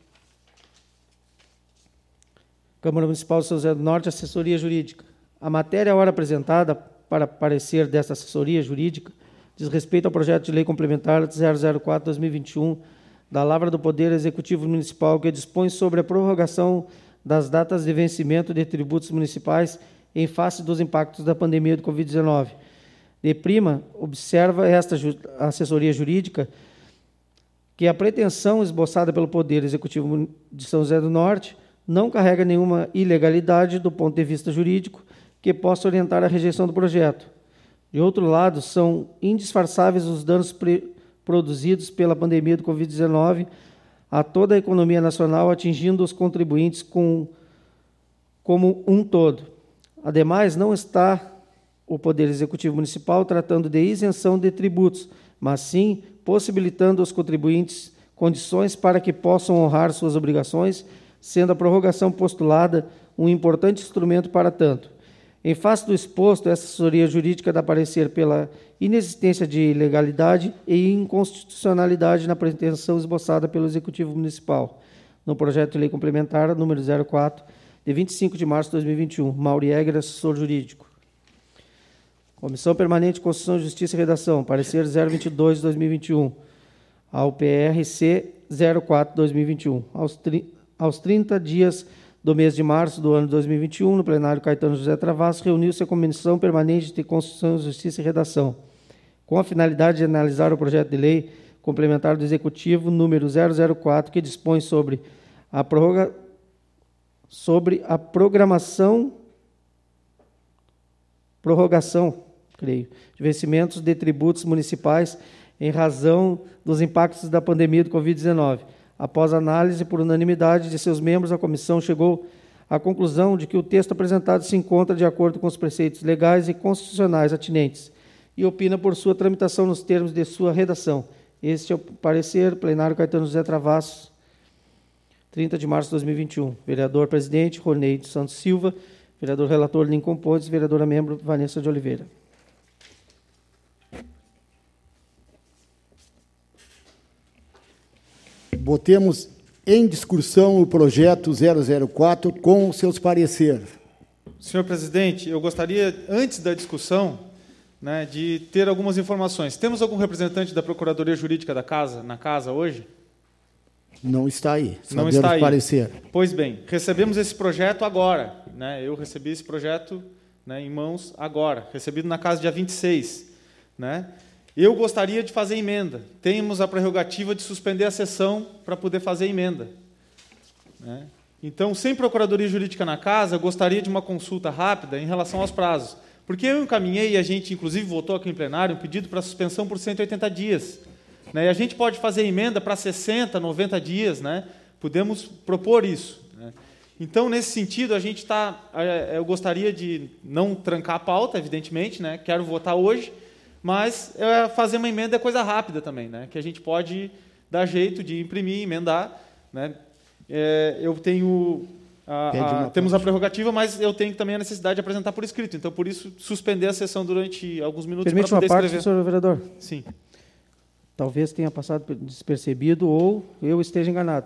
Câmara Municipal de São José do Norte, assessoria jurídica. A matéria, a hora apresentada para parecer desta assessoria jurídica, diz respeito ao projeto de lei complementar zero zero quatro barra dois mil e vinte e um da Lavra do Poder Executivo Municipal, que dispõe sobre a prorrogação das datas de vencimento de tributos municipais em face dos impactos da pandemia do covid dezenove. De prima, observa esta assessoria jurídica que a pretensão esboçada pelo Poder Executivo de São José do Norte não carrega nenhuma ilegalidade do ponto de vista jurídico que possa orientar a rejeição do projeto. De outro lado, são indisfarçáveis os danos produzidos pela pandemia do covid dezenove a toda a economia nacional, atingindo os contribuintes com, como um todo. Ademais, não está o Poder Executivo Municipal tratando de isenção de tributos, mas sim possibilitando aos contribuintes condições para que possam honrar suas obrigações, sendo a prorrogação postulada um importante instrumento para tanto. Em face do exposto, essa assessoria jurídica dá parecer pela inexistência de ilegalidade e inconstitucionalidade na pretensão esboçada pelo Executivo Municipal, no projeto de lei complementar número zero quatro, de vinte e cinco de março de dois mil e vinte e um. Mauri Egger, assessor jurídico. Comissão Permanente de Constituição, Justiça e Redação, parecer zero vinte e dois de dois mil e vinte e um, ao P R C zero quatro de dois mil e vinte e um. Aos, tri, aos trinta dias do mês de março do ano de dois mil e vinte e um, no plenário Caetano José Travassos, reuniu-se a Comissão Permanente de Constituição, Justiça e Redação, com a finalidade de analisar o projeto de lei complementar do Executivo número zero zero quatro, que dispõe sobre a prorroga, sobre a programação, prorrogação, creio, de vencimentos de tributos municipais em razão dos impactos da pandemia do covid dezenove. Após análise por unanimidade de seus membros, a comissão chegou à conclusão de que o texto apresentado se encontra de acordo com os preceitos legais e constitucionais atinentes e opina por sua tramitação nos termos de sua redação. Este é o parecer, plenário Caetano José Travassos, trinta de março de dois mil e vinte e um. Vereador presidente, Ronei dos Santos Silva. Vereador relator, Lincoln Pontes. Vereadora membro, Vanessa de Oliveira. Botemos em discussão o projeto zero zero quatro com os seus pareceres. Senhor presidente, eu gostaria, antes da discussão, né, de ter algumas informações. Temos algum representante da Procuradoria Jurídica da Casa, na casa hoje? Não está aí. Só Não está aí. Parecer. Pois bem, recebemos esse projeto agora. Né? Eu recebi esse projeto, né, em mãos agora, recebido na casa dia vinte e seis. Né? Eu gostaria de fazer emenda. Temos a prerrogativa de suspender a sessão para poder fazer emenda. Né? Então, sem procuradoria jurídica na casa, eu gostaria de uma consulta rápida em relação aos prazos. Porque eu encaminhei, e a gente, inclusive, votou aqui em plenário, um pedido para suspensão por cento e oitenta dias. Né? E a gente pode fazer emenda para sessenta, noventa dias, né? Podemos propor isso. Né? Então, nesse sentido, a gente está... Eu gostaria de não trancar a pauta, evidentemente, né? Quero votar hoje, mas é, fazer uma emenda é coisa rápida também, né? Que a gente pode dar jeito de imprimir, emendar. Né? É, eu tenho... A, a, temos a prerrogativa, mas eu tenho também a necessidade de apresentar por escrito. Então, por isso, suspender a sessão durante alguns minutos para poder parte, escrever. senhor vereador? Sim. Talvez tenha passado despercebido ou eu esteja enganado.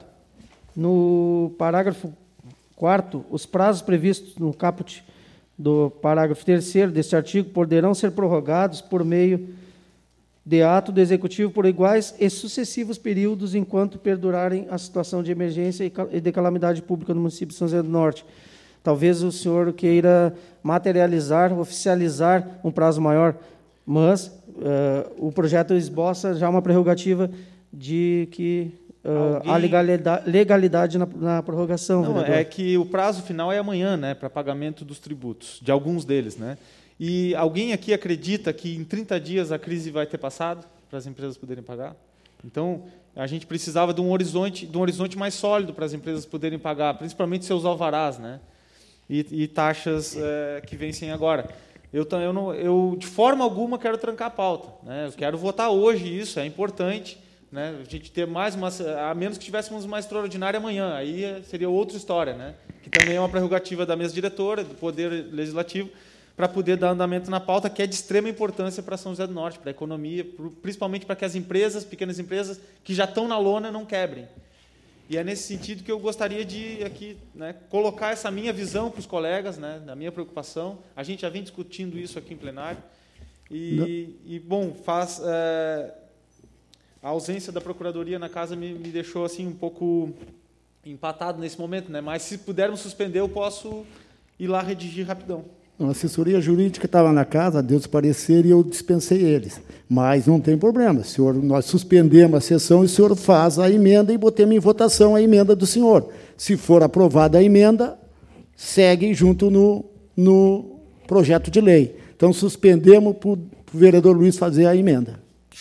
No parágrafo quarto, os prazos previstos no caput do parágrafo terceiro deste artigo poderão ser prorrogados por meio de ato do Executivo por iguais e sucessivos períodos enquanto perdurarem a situação de emergência e de calamidade pública no município de São José do Norte. Talvez o senhor queira materializar, oficializar um prazo maior, mas uh, o projeto esboça já uma prerrogativa de que uh, há legalidade, legalidade na, na prorrogação. Não, vereador. é que o prazo final é amanhã, né, para pagamento dos tributos, de alguns deles, né? E alguém aqui acredita que em trinta dias a crise vai ter passado para as empresas poderem pagar? Então, a gente precisava de um horizonte, de um horizonte mais sólido para as empresas poderem pagar, principalmente seus alvarás, né? E, e taxas é, que vencem agora. Eu, eu, não, eu, de forma alguma, quero trancar a pauta. Né? Eu quero votar hoje isso, é importante. Né? A gente ter mais uma... A menos que tivéssemos uma extraordinária amanhã, aí seria outra história, né? Que também é uma prerrogativa da mesa diretora, do Poder Legislativo, para poder dar andamento na pauta, que é de extrema importância para São José do Norte, para a economia, principalmente para que as empresas, pequenas empresas, que já estão na lona, não quebrem. E é nesse sentido que eu gostaria de aqui, né, colocar essa minha visão para os colegas, né, da minha preocupação. A gente já vem discutindo isso aqui em plenário. E, e bom, faz, é, a ausência da Procuradoria na casa me, me deixou assim, um pouco empatado nesse momento, né, mas se pudermos suspender, eu posso ir lá redigir rapidão. A assessoria jurídica estava na casa, deu os parecer e eu dispensei eles. Mas não tem problema. Senhor, nós suspendemos a sessão e o senhor faz a emenda e botemos em votação a emenda do senhor. Se for aprovada a emenda, segue junto no, no projeto de lei. Então, suspendemos para o vereador Luiz fazer a emenda.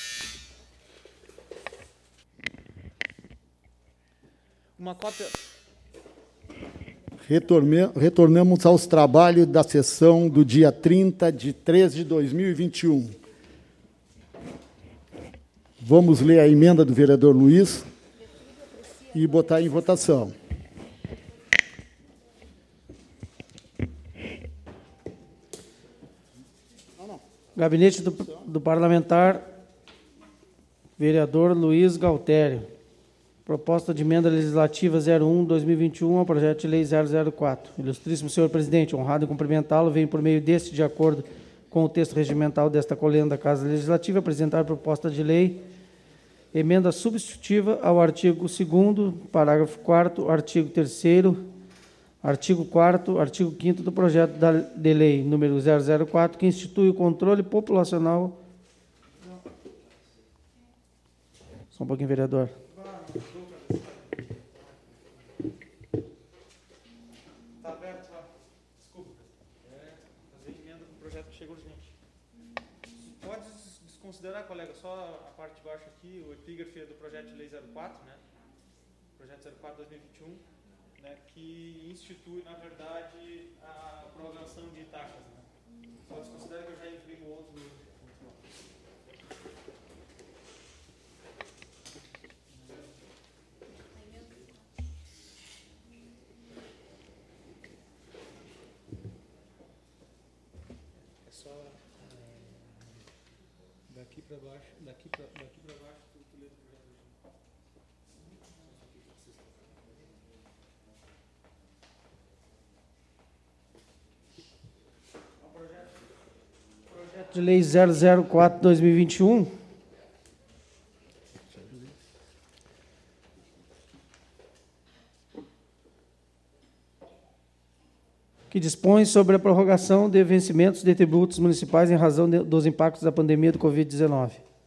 Uma cópia... Retornamos aos trabalhos da sessão do dia trinta de três de dois mil e vinte e um. Vamos ler a emenda do vereador Luiz e botar em votação. Gabinete do, do Parlamentar, vereador Luiz Galtério. Proposta de emenda legislativa zero um barra dois mil e vinte e um ao projeto de lei zero zero quatro. Ilustríssimo senhor presidente, honrado em cumprimentá-lo, venho por meio deste, de acordo com o texto regimental desta colenda da Casa Legislativa, apresentar a proposta de lei, emenda substitutiva ao artigo segundo, parágrafo quarto, artigo terceiro, artigo quarto, artigo quinto do projeto da, de lei número zero zero quatro, que institui o controle populacional... Só um pouquinho, vereador. Está aberto lá. Desculpa. É fazer emenda com o projeto que chega urgente. Pode desconsiderar, colega, só a parte de baixo aqui, o epígrafe é do projeto de lei zero quatro, né? Projeto zero quatro barra dois mil e vinte e um, né? Que institui, na verdade, a programação de taxas. Né? Só desconsidera que eu já imprimo outro. Daqui para baixo, daqui para daqui para baixo, tudo que lê do projeto. Projeto de lei zero zero quatro barra dois mil e vinte e um. Que dispõe sobre a prorrogação de vencimentos de tributos municipais em razão de, dos impactos da pandemia do covid dezenove.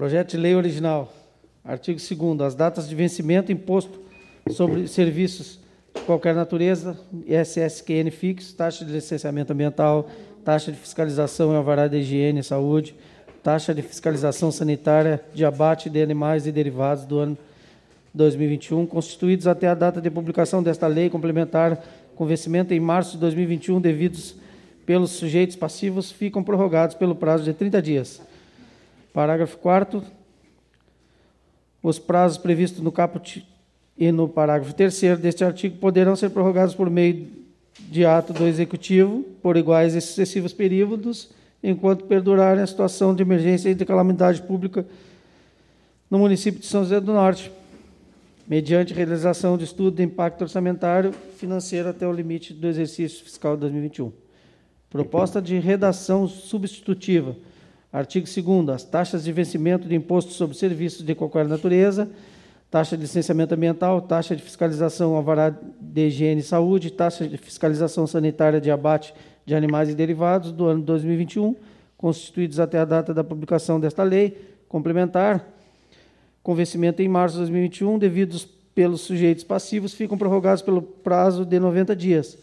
Projeto de lei original. Artigo segundo. As datas de vencimento imposto sobre serviços de qualquer natureza, I S S Q N fixo, taxa de licenciamento ambiental, taxa de fiscalização e alvará de higiene e saúde, taxa de fiscalização sanitária de abate de animais e derivados do ano dois mil e vinte e um, constituídos até a data de publicação desta lei complementar, com vencimento em março de dois mil e vinte e um, devidos pelos sujeitos passivos, ficam prorrogados pelo prazo de trinta dias. Parágrafo quarto. Os prazos previstos no caput e no parágrafo terceiro deste artigo poderão ser prorrogados por meio de ato do Executivo por iguais e sucessivos períodos, enquanto perdurarem a situação de emergência e de calamidade pública no município de São José do Norte, mediante realização de estudo de impacto orçamentário financeiro até o limite do exercício fiscal de dois mil e vinte e um. Proposta de redação substitutiva. Artigo segundo. As taxas de vencimento de imposto sobre serviços de qualquer natureza, taxa de licenciamento ambiental, taxa de fiscalização alvará de higiene e saúde, taxa de fiscalização sanitária de abate de animais e derivados do ano dois mil e vinte e um, constituídos até a data da publicação desta lei complementar, com vencimento em março de dois mil e vinte e um, devidos pelos sujeitos passivos, ficam prorrogados pelo prazo de noventa dias.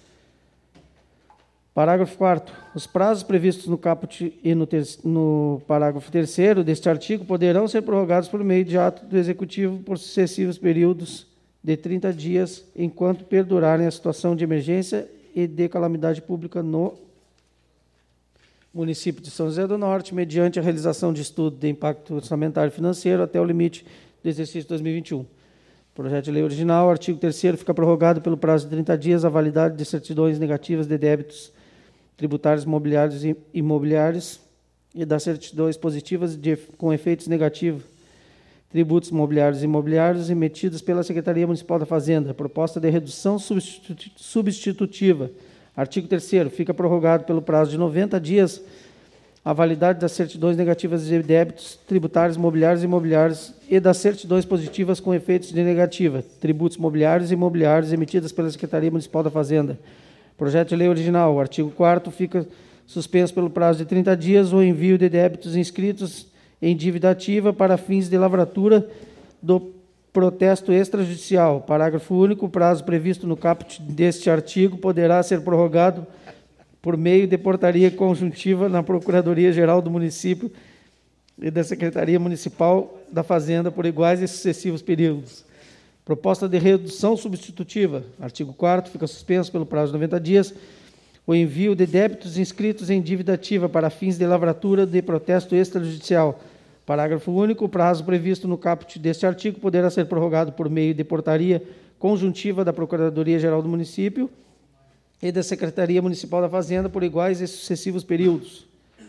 Parágrafo quarto. Os prazos previstos no caput e no, ter, no parágrafo terceiro deste artigo poderão ser prorrogados por meio de ato do Executivo por sucessivos períodos de trinta dias, enquanto perdurarem a situação de emergência e de calamidade pública no município de São José do Norte, mediante a realização de estudo de impacto orçamentário e financeiro até o limite do exercício dois mil e vinte e um. Projeto de lei original, artigo terceiro, fica prorrogado pelo prazo de trinta dias a validade de certidões negativas de débitos tributários imobiliários e imobiliários e das certidões positivas de, com efeitos negativos, tributos imobiliários e imobiliários emitidos pela Secretaria Municipal da Fazenda. Proposta de redução substitu- substitutiva. Artigo terceiro. Fica prorrogado pelo prazo de noventa dias a validade das certidões negativas de débitos tributários imobiliários e imobiliários e das certidões positivas com efeitos de negativa, tributos imobiliários e imobiliários emitidas pela Secretaria Municipal da Fazenda. Projeto de lei original. O artigo quarto fica suspenso pelo prazo de trinta dias o envio de débitos inscritos em dívida ativa para fins de lavratura do protesto extrajudicial. Parágrafo único. O prazo previsto no caput deste artigo poderá ser prorrogado por meio de portaria conjuntiva na Procuradoria-Geral do Município e da Secretaria Municipal da Fazenda por iguais e sucessivos períodos. Proposta de redução substitutiva. Artigo quarto. Fica suspenso pelo prazo de noventa dias o envio de débitos inscritos em dívida ativa para fins de lavratura de protesto extrajudicial. Parágrafo único. O prazo previsto no caput deste artigo poderá ser prorrogado por meio de portaria conjuntiva da Procuradoria-Geral do Município e da Secretaria Municipal da Fazenda por iguais e sucessivos períodos.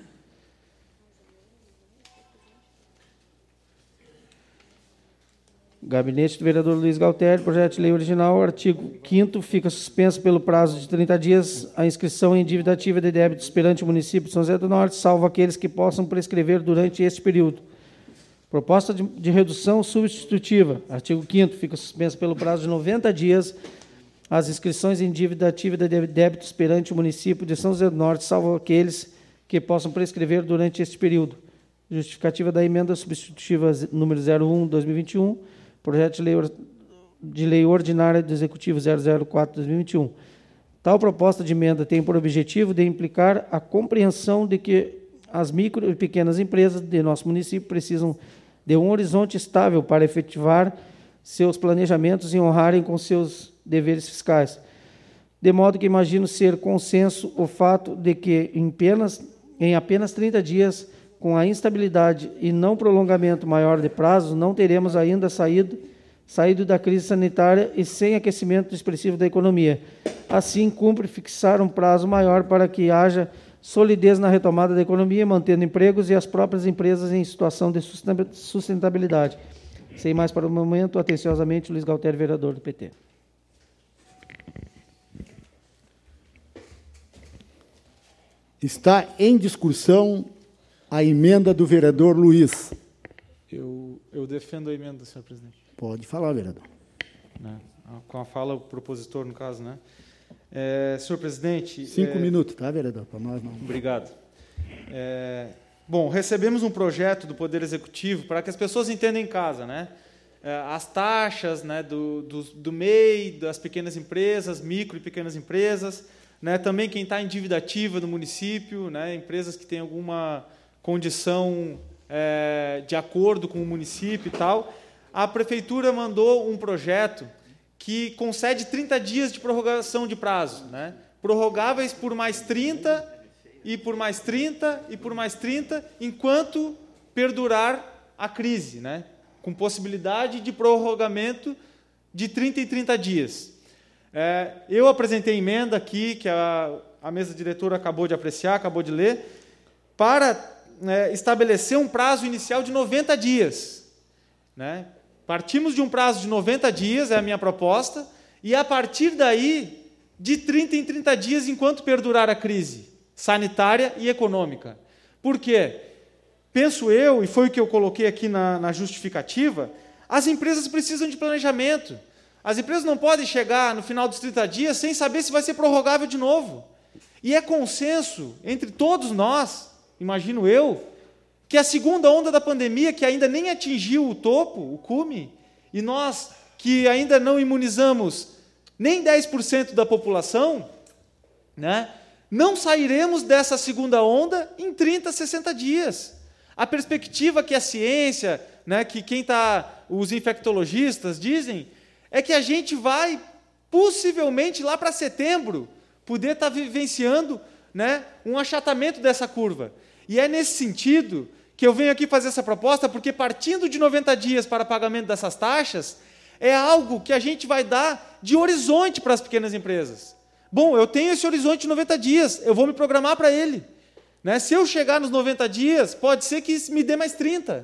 Gabinete do vereador Luiz Galtério, projeto de lei original, artigo quinto, fica suspenso pelo prazo de trinta dias a inscrição em dívida ativa de débitos perante o município de São José do Norte, salvo aqueles que possam prescrever durante este período. Proposta de, de redução substitutiva. Artigo quinto, fica suspenso pelo prazo de noventa dias as inscrições em dívida ativa de débitos perante o município de São José do Norte, salvo aqueles que possam prescrever durante este período. Justificativa da emenda substitutiva número zero um, dois mil e vinte e um, projeto de lei, de lei ordinária do Executivo zero zero quatro, dois mil e vinte e um. Tal proposta de emenda tem por objetivo de implicar a compreensão de que as micro e pequenas empresas de nosso município precisam de um horizonte estável para efetivar seus planejamentos e honrarem com seus deveres fiscais. De modo que imagino ser consenso o fato de que em apenas, em apenas trinta dias, com a instabilidade e não prolongamento maior de prazo, não teremos ainda saído, saído da crise sanitária e sem aquecimento expressivo da economia. Assim, cumpre fixar um prazo maior para que haja solidez na retomada da economia, mantendo empregos e as próprias empresas em situação de sustentabilidade. Sem mais para o momento, atenciosamente, Luiz Galtério, vereador do P T. Está em discussão a emenda do vereador Luiz. Eu, eu defendo a emenda, senhor presidente. Pode falar, vereador. Né? Com a fala, o propositor, no caso, né? É, senhor presidente... Cinco é... minutos, tá, vereador? Para nós não. Obrigado. É, Bom, recebemos um projeto do Poder Executivo para que as pessoas entendam em casa, né? As taxas, né, do, do, do M E I, das pequenas empresas, micro e pequenas empresas, né, também quem está em dívida ativa no município, né, empresas que têm alguma condição é, de acordo com o município e tal. A Prefeitura mandou um projeto que concede trinta dias de prorrogação de prazo, né, prorrogáveis por mais trinta, e por mais trinta, e por mais trinta, enquanto perdurar a crise, né, com possibilidade de prorrogamento de trinta em trinta dias. É, eu apresentei emenda aqui, que a, a mesa diretora acabou de apreciar, acabou de ler, para é, estabelecer um prazo inicial de noventa dias. Né? Partimos de um prazo de noventa dias, é a minha proposta, e, a partir daí, de trinta em trinta dias, enquanto perdurar a crise sanitária e econômica. Por quê? Penso eu, e foi o que eu coloquei aqui na, na justificativa, as empresas precisam de planejamento. As empresas não podem chegar no final dos trinta dias sem saber se vai ser prorrogável de novo. E é consenso entre todos nós, imagino eu, que a segunda onda da pandemia, que ainda nem atingiu o topo, o cume, e nós que ainda não imunizamos nem dez por cento da população, né, não sairemos dessa segunda onda em trinta, sessenta dias. A perspectiva que a ciência, né, que quem está, os infectologistas dizem, é que a gente vai, possivelmente, lá para setembro, poder estar vivenciando, né, um achatamento dessa curva. E é nesse sentido que eu venho aqui fazer essa proposta, porque partindo de noventa dias para pagamento dessas taxas, é algo que a gente vai dar de horizonte para as pequenas empresas. Bom, eu tenho esse horizonte de noventa dias, eu vou me programar para ele. Né? Se eu chegar nos noventa dias, pode ser que isso me dê mais trinta.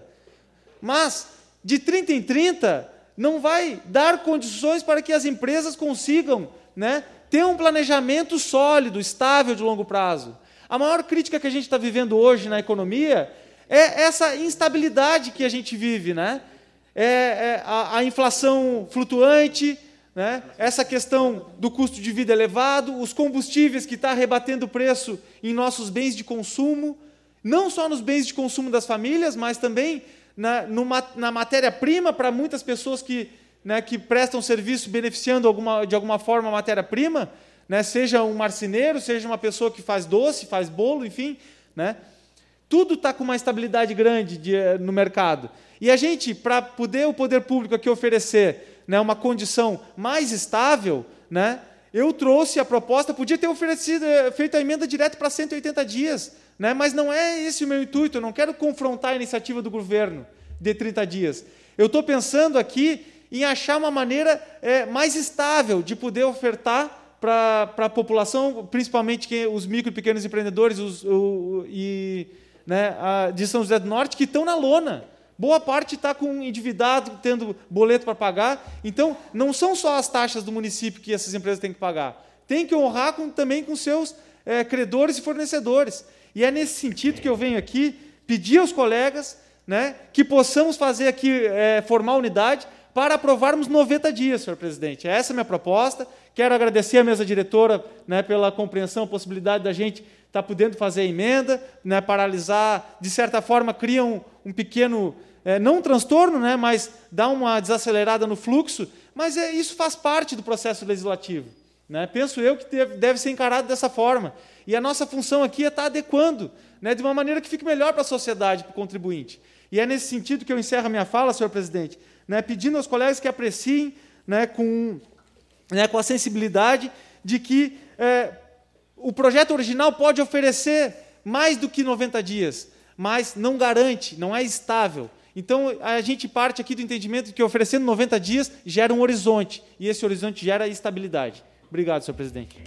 Mas, de trinta em trinta, não vai dar condições para que as empresas consigam, né, ter um planejamento sólido, estável de longo prazo. A maior crítica que a gente está vivendo hoje na economia é essa instabilidade que a gente vive. Né? É, é a, a inflação flutuante, né? Essa questão do custo de vida elevado, os combustíveis que estão rebatendo o preço em nossos bens de consumo, não só nos bens de consumo das famílias, mas também na, numa, na matéria-prima para muitas pessoas que, né, que prestam serviço beneficiando alguma, de alguma forma a matéria-prima, né, seja um marceneiro, seja uma pessoa que faz doce, faz bolo, enfim. Né? Tudo está com uma estabilidade grande de, no mercado. E a gente, para poder o poder público aqui oferecer, né, uma condição mais estável, né, eu trouxe a proposta, podia ter oferecido, feito a emenda direta para cento e oitenta dias, né, mas não é esse o meu intuito, eu não quero confrontar a iniciativa do governo de trinta dias. Eu estou pensando aqui em achar uma maneira é, mais estável de poder ofertar para a população, principalmente que, os micro e pequenos empreendedores os, o, e, né, a, de São José do Norte, que estão na lona. Boa parte está com endividado, tendo boleto para pagar. Então, não são só as taxas do município que essas empresas têm que pagar. Tem que honrar com, também com seus é, credores e fornecedores. E é nesse sentido que eu venho aqui pedir aos colegas, né, que possamos fazer aqui, é, formar unidade para aprovarmos noventa dias, senhor presidente. Essa é a minha proposta. Quero agradecer à mesa diretora, né, pela compreensão, a possibilidade da gente estar podendo fazer a emenda, né, paralisar, de certa forma, cria um, um pequeno, é, não um transtorno, né, mas dá uma desacelerada no fluxo, mas é, isso faz parte do processo legislativo. Né? Penso eu que deve, deve ser encarado dessa forma. E a nossa função aqui é estar adequando, né, de uma maneira que fique melhor para a sociedade, para o contribuinte. E é nesse sentido que eu encerro a minha fala, senhor presidente, né, pedindo aos colegas que apreciem, né, com, né, com a sensibilidade de que é, o projeto original pode oferecer mais do que noventa dias, mas não garante, não é estável. Então, a gente parte aqui do entendimento de que oferecendo noventa dias gera um horizonte, e esse horizonte gera estabilidade. Obrigado, senhor presidente.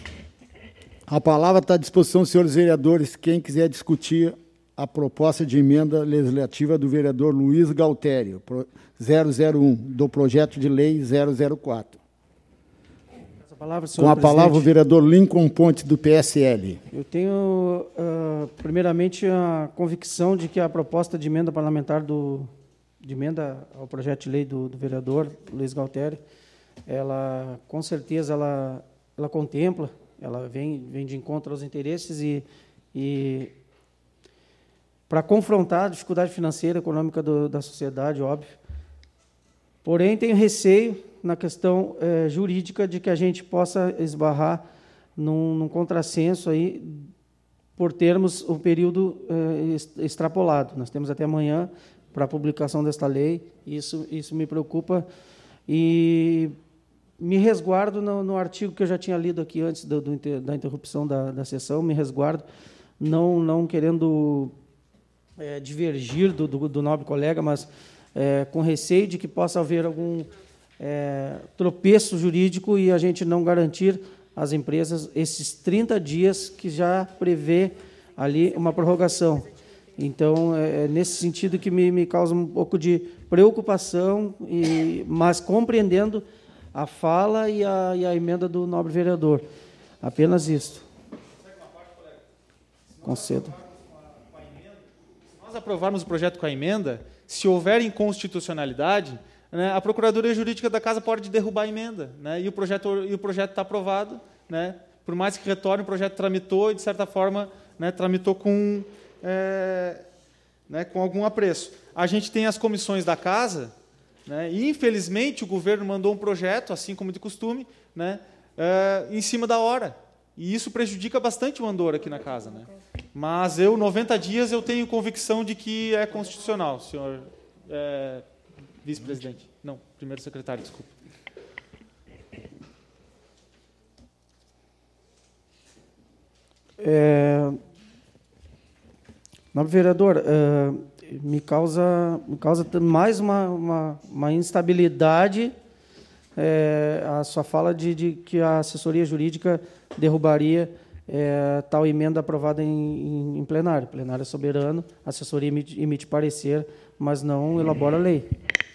A palavra está à disposição dos senhores vereadores. Quem quiser discutir a proposta de emenda legislativa do vereador Luiz Galtério, zero zero um, do projeto de lei zero zero quatro. A palavra, Com a palavra o vereador Lincoln Pontes, do P S L. Eu tenho, uh, primeiramente, a convicção de que a proposta de emenda parlamentar, do, de emenda ao projeto de lei do, do vereador Luiz Galtério, ela, com certeza, ela, ela contempla, ela vem, vem de encontro aos interesses e, e para confrontar a dificuldade financeira e econômica do, da sociedade, óbvio. Porém, tenho receio na questão eh, jurídica de que a gente possa esbarrar num, num contrassenso aí, por termos o período eh, extrapolado. Nós temos até amanhã para a publicação desta lei, isso, isso me preocupa, e me resguardo no, no artigo que eu já tinha lido aqui antes do, do, da interrupção da, da sessão, me resguardo, não, não querendo é, divergir do, do, do nobre colega, mas é, com receio de que possa haver algum é, tropeço jurídico e a gente não garantir às empresas esses trinta dias que já prevê ali uma prorrogação. Então, é nesse sentido que me, me causa um pouco de preocupação, e, mas compreendendo a fala e a, e a emenda do nobre vereador. Apenas isso. Concedo. Se nós aprovarmos o projeto com a emenda, se houver inconstitucionalidade, né, a Procuradoria Jurídica da Casa pode derrubar a emenda, né, e o projeto e o projeto está aprovado, né, por mais que retorne, o projeto tramitou e, de certa forma, né, tramitou com, é, né, com algum apreço. A gente tem as comissões da Casa, né, e, infelizmente, o governo mandou um projeto, assim como de costume, né, é, em cima da hora. E isso prejudica bastante o andor aqui na Casa. Né? Mas eu, noventa dias, eu tenho convicção de que é constitucional, senhor é, vice-presidente. Não, primeiro secretário, desculpa. É, nobre vereador, é, me causa, me causa mais uma, uma, uma instabilidade é, a sua fala de, de que a assessoria jurídica derrubaria é, tal emenda aprovada em, em plenário. Plenário é soberano, a assessoria emite, emite parecer, mas não elabora a lei.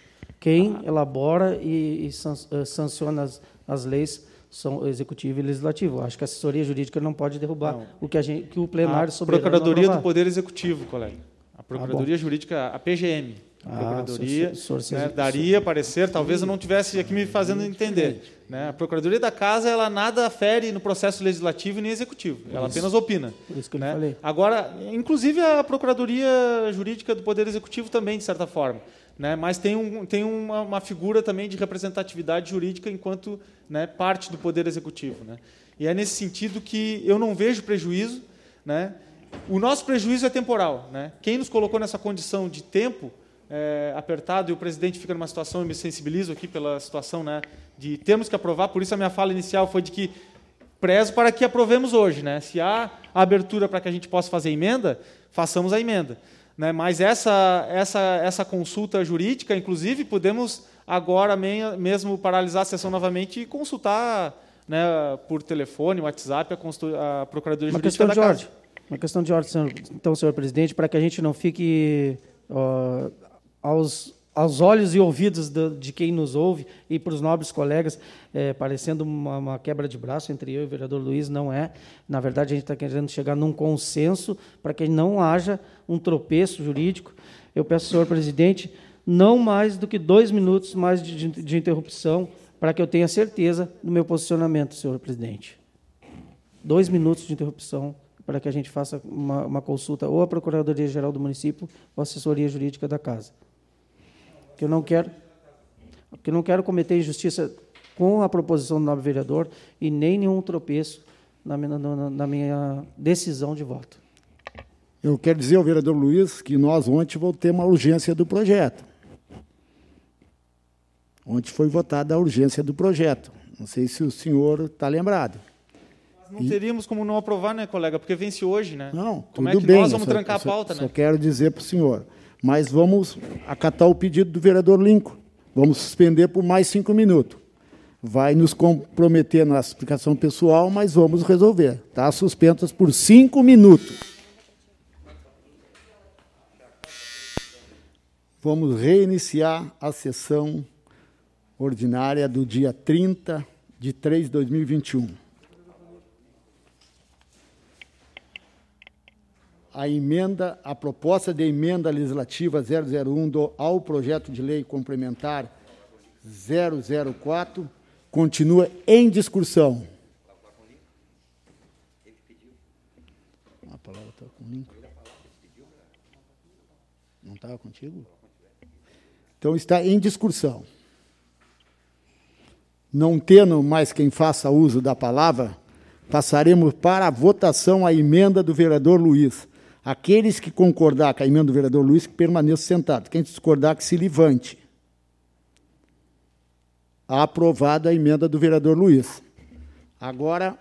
Quem elabora e, e sanciona as, as leis são o executivo e o legislativo. Acho que a assessoria jurídica não pode derrubar não. o que, a gente, que o plenário a soberano Procuradoria aprovar. do Poder Executivo, colega. A Procuradoria ah, Jurídica, a P G M. A ah, Procuradoria o senhor, o senhor, né, daria parecer, talvez eu não tivesse aqui me fazendo entender. Né? A Procuradoria da Casa, ela nada fere no processo legislativo nem executivo, ela apenas opina. Por isso que eu né? falei. Agora, inclusive a Procuradoria Jurídica do Poder Executivo também, de certa forma. Né? Mas tem, um, tem uma, uma figura também de representatividade jurídica enquanto né, parte do Poder Executivo. Né? E é nesse sentido que eu não vejo prejuízo. Né? O nosso prejuízo é temporal. Né? Quem nos colocou nessa condição de tempo é, apertado, e o presidente fica numa situação, eu me sensibilizo aqui pela situação né, de temos que aprovar, por isso a minha fala inicial foi de que prezo para que aprovemos hoje. Né? Se há abertura para que a gente possa fazer emenda, façamos a emenda. Né? Mas essa, essa, essa consulta jurídica, inclusive, podemos agora mesmo paralisar a sessão novamente e consultar né, por telefone, WhatsApp, a, a Procuradoria Uma Jurídica da de Casa. Ordem. Uma questão de ordem, senhor, então, senhor presidente, para que a gente não fique ó, aos, aos olhos e ouvidos de, de quem nos ouve e para os nobres colegas, é, parecendo uma, uma quebra de braço entre eu e o vereador Luiz, não é. Na verdade, a gente está querendo chegar num consenso para que não haja um tropeço jurídico. Eu peço, senhor presidente, não mais do que dois minutos mais de, de, de interrupção para que eu tenha certeza do meu posicionamento, senhor presidente. Dois minutos de interrupção para que a gente faça uma, uma consulta ou à Procuradoria-Geral do município ou à Assessoria Jurídica da Casa. Porque eu não quero, porque eu não quero cometer injustiça com a proposição do nobre vereador e nem nenhum tropeço na minha, na, na minha decisão de voto. Eu quero dizer ao vereador Luiz que nós ontem vamos ter uma urgência do projeto. Ontem foi votada a urgência do projeto. Não sei se o senhor está lembrado. Nós não teríamos como não aprovar, né, colega? Porque vence hoje, né? Não, como tudo é que bem, nós vamos só, trancar só, a pauta, só né? Só quero dizer para o senhor, mas vamos acatar o pedido do vereador Lincoln. Vamos suspender por mais cinco minutos. Vai nos comprometer na explicação pessoal, mas vamos resolver. Está suspensas por cinco minutos. Vamos reiniciar a sessão ordinária do dia trinta de três de dois mil e vinte e um. A emenda, a proposta de emenda legislativa zero zero um do, ao projeto de lei complementar zero zero quatro continua em discussão. A palavra está com o Lincoln. Não estava contigo? Então, está em discussão. Não tendo mais quem faça uso da palavra, passaremos para a votação a emenda do vereador Luiz. Aqueles que concordar com a emenda do vereador Luiz, que permaneçam sentados. Quem discordar, que se levante. Aprovada a emenda do vereador Luiz. Agora,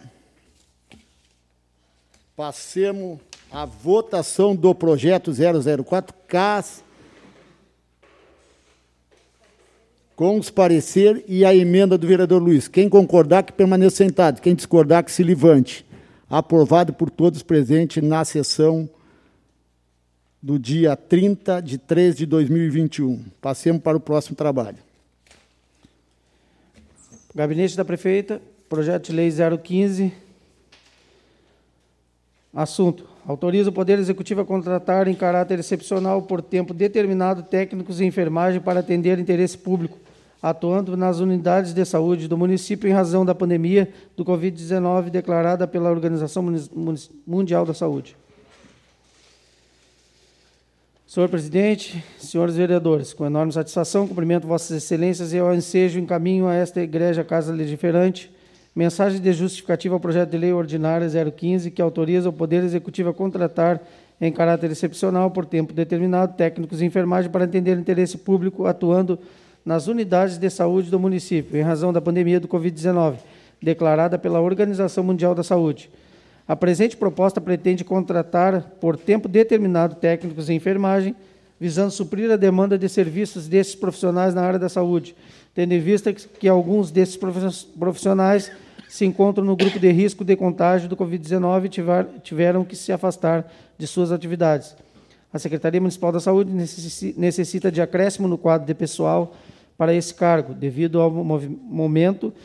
passemos à votação do projeto zero zero quatro, C A S, com os parecer e a emenda do vereador Luiz. Quem concordar, que permaneça sentado. Quem discordar, que se levante. Aprovado por todos presentes na sessão do dia trinta de três de dois mil e vinte e um. Passemos para o próximo trabalho. Gabinete da Prefeita, projeto de lei zero quinze. Assunto: autoriza o Poder Executivo a contratar em caráter excepcional por tempo determinado técnicos de enfermagem para atender interesse público, atuando nas unidades de saúde do município em razão da pandemia do covid dezenove declarada pela Organização Mundial da Saúde. Senhor presidente, senhores vereadores, com enorme satisfação, cumprimento vossas excelências e ao ensejo encaminho a esta egrégia Casa Legiferante mensagem de justificativa ao projeto de lei ordinária zero quinze, que autoriza o Poder Executivo a contratar em caráter excepcional por tempo determinado técnicos de enfermagem para atender interesse público atuando nas unidades de saúde do município em razão da pandemia do covid dezenove declarada pela Organização Mundial da Saúde. A presente proposta pretende contratar por tempo determinado técnicos em enfermagem, visando suprir a demanda de serviços desses profissionais na área da saúde, tendo em vista que alguns desses profissionais se encontram no grupo de risco de contágio do covid dezenove e tiveram que se afastar de suas atividades. A Secretaria Municipal da Saúde necessita de acréscimo no quadro de pessoal para esse cargo, devido ao momento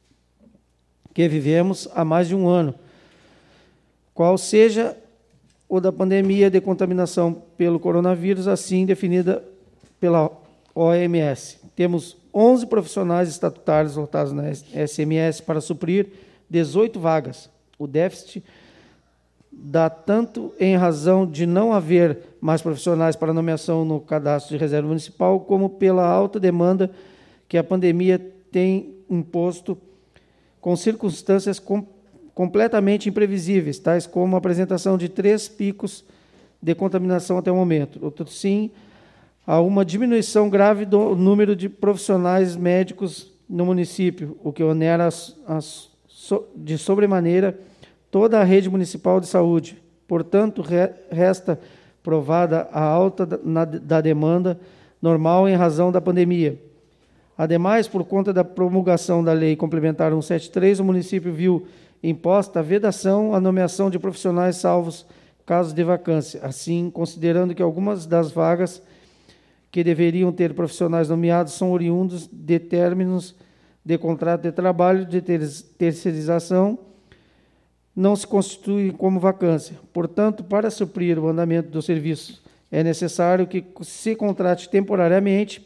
que vivemos há mais de um ano, qual seja o da pandemia de contaminação pelo coronavírus, assim definida pela O M S. Temos onze profissionais estatutários lotados na S M S para suprir dezoito vagas. O déficit dá tanto em razão de não haver mais profissionais para nomeação no cadastro de reserva municipal, como pela alta demanda que a pandemia tem imposto, com circunstâncias com completamente imprevisíveis, tais como a apresentação de três picos de contaminação até o momento. Outro sim, há uma diminuição grave do número de profissionais médicos no município, o que onera as, as, de sobremaneira toda a rede municipal de saúde. Portanto, re, resta provada a alta da, na, da demanda normal em razão da pandemia. Ademais, por conta da promulgação da Lei Complementar cento e setenta e três, o município viu imposta a vedação à nomeação de profissionais salvos casos de vacância. Assim, considerando que algumas das vagas que deveriam ter profissionais nomeados são oriundos de términos de contrato de trabalho de terceirização, não se constituem como vacância. Portanto, para suprir o andamento do serviço, é necessário que se contrate temporariamente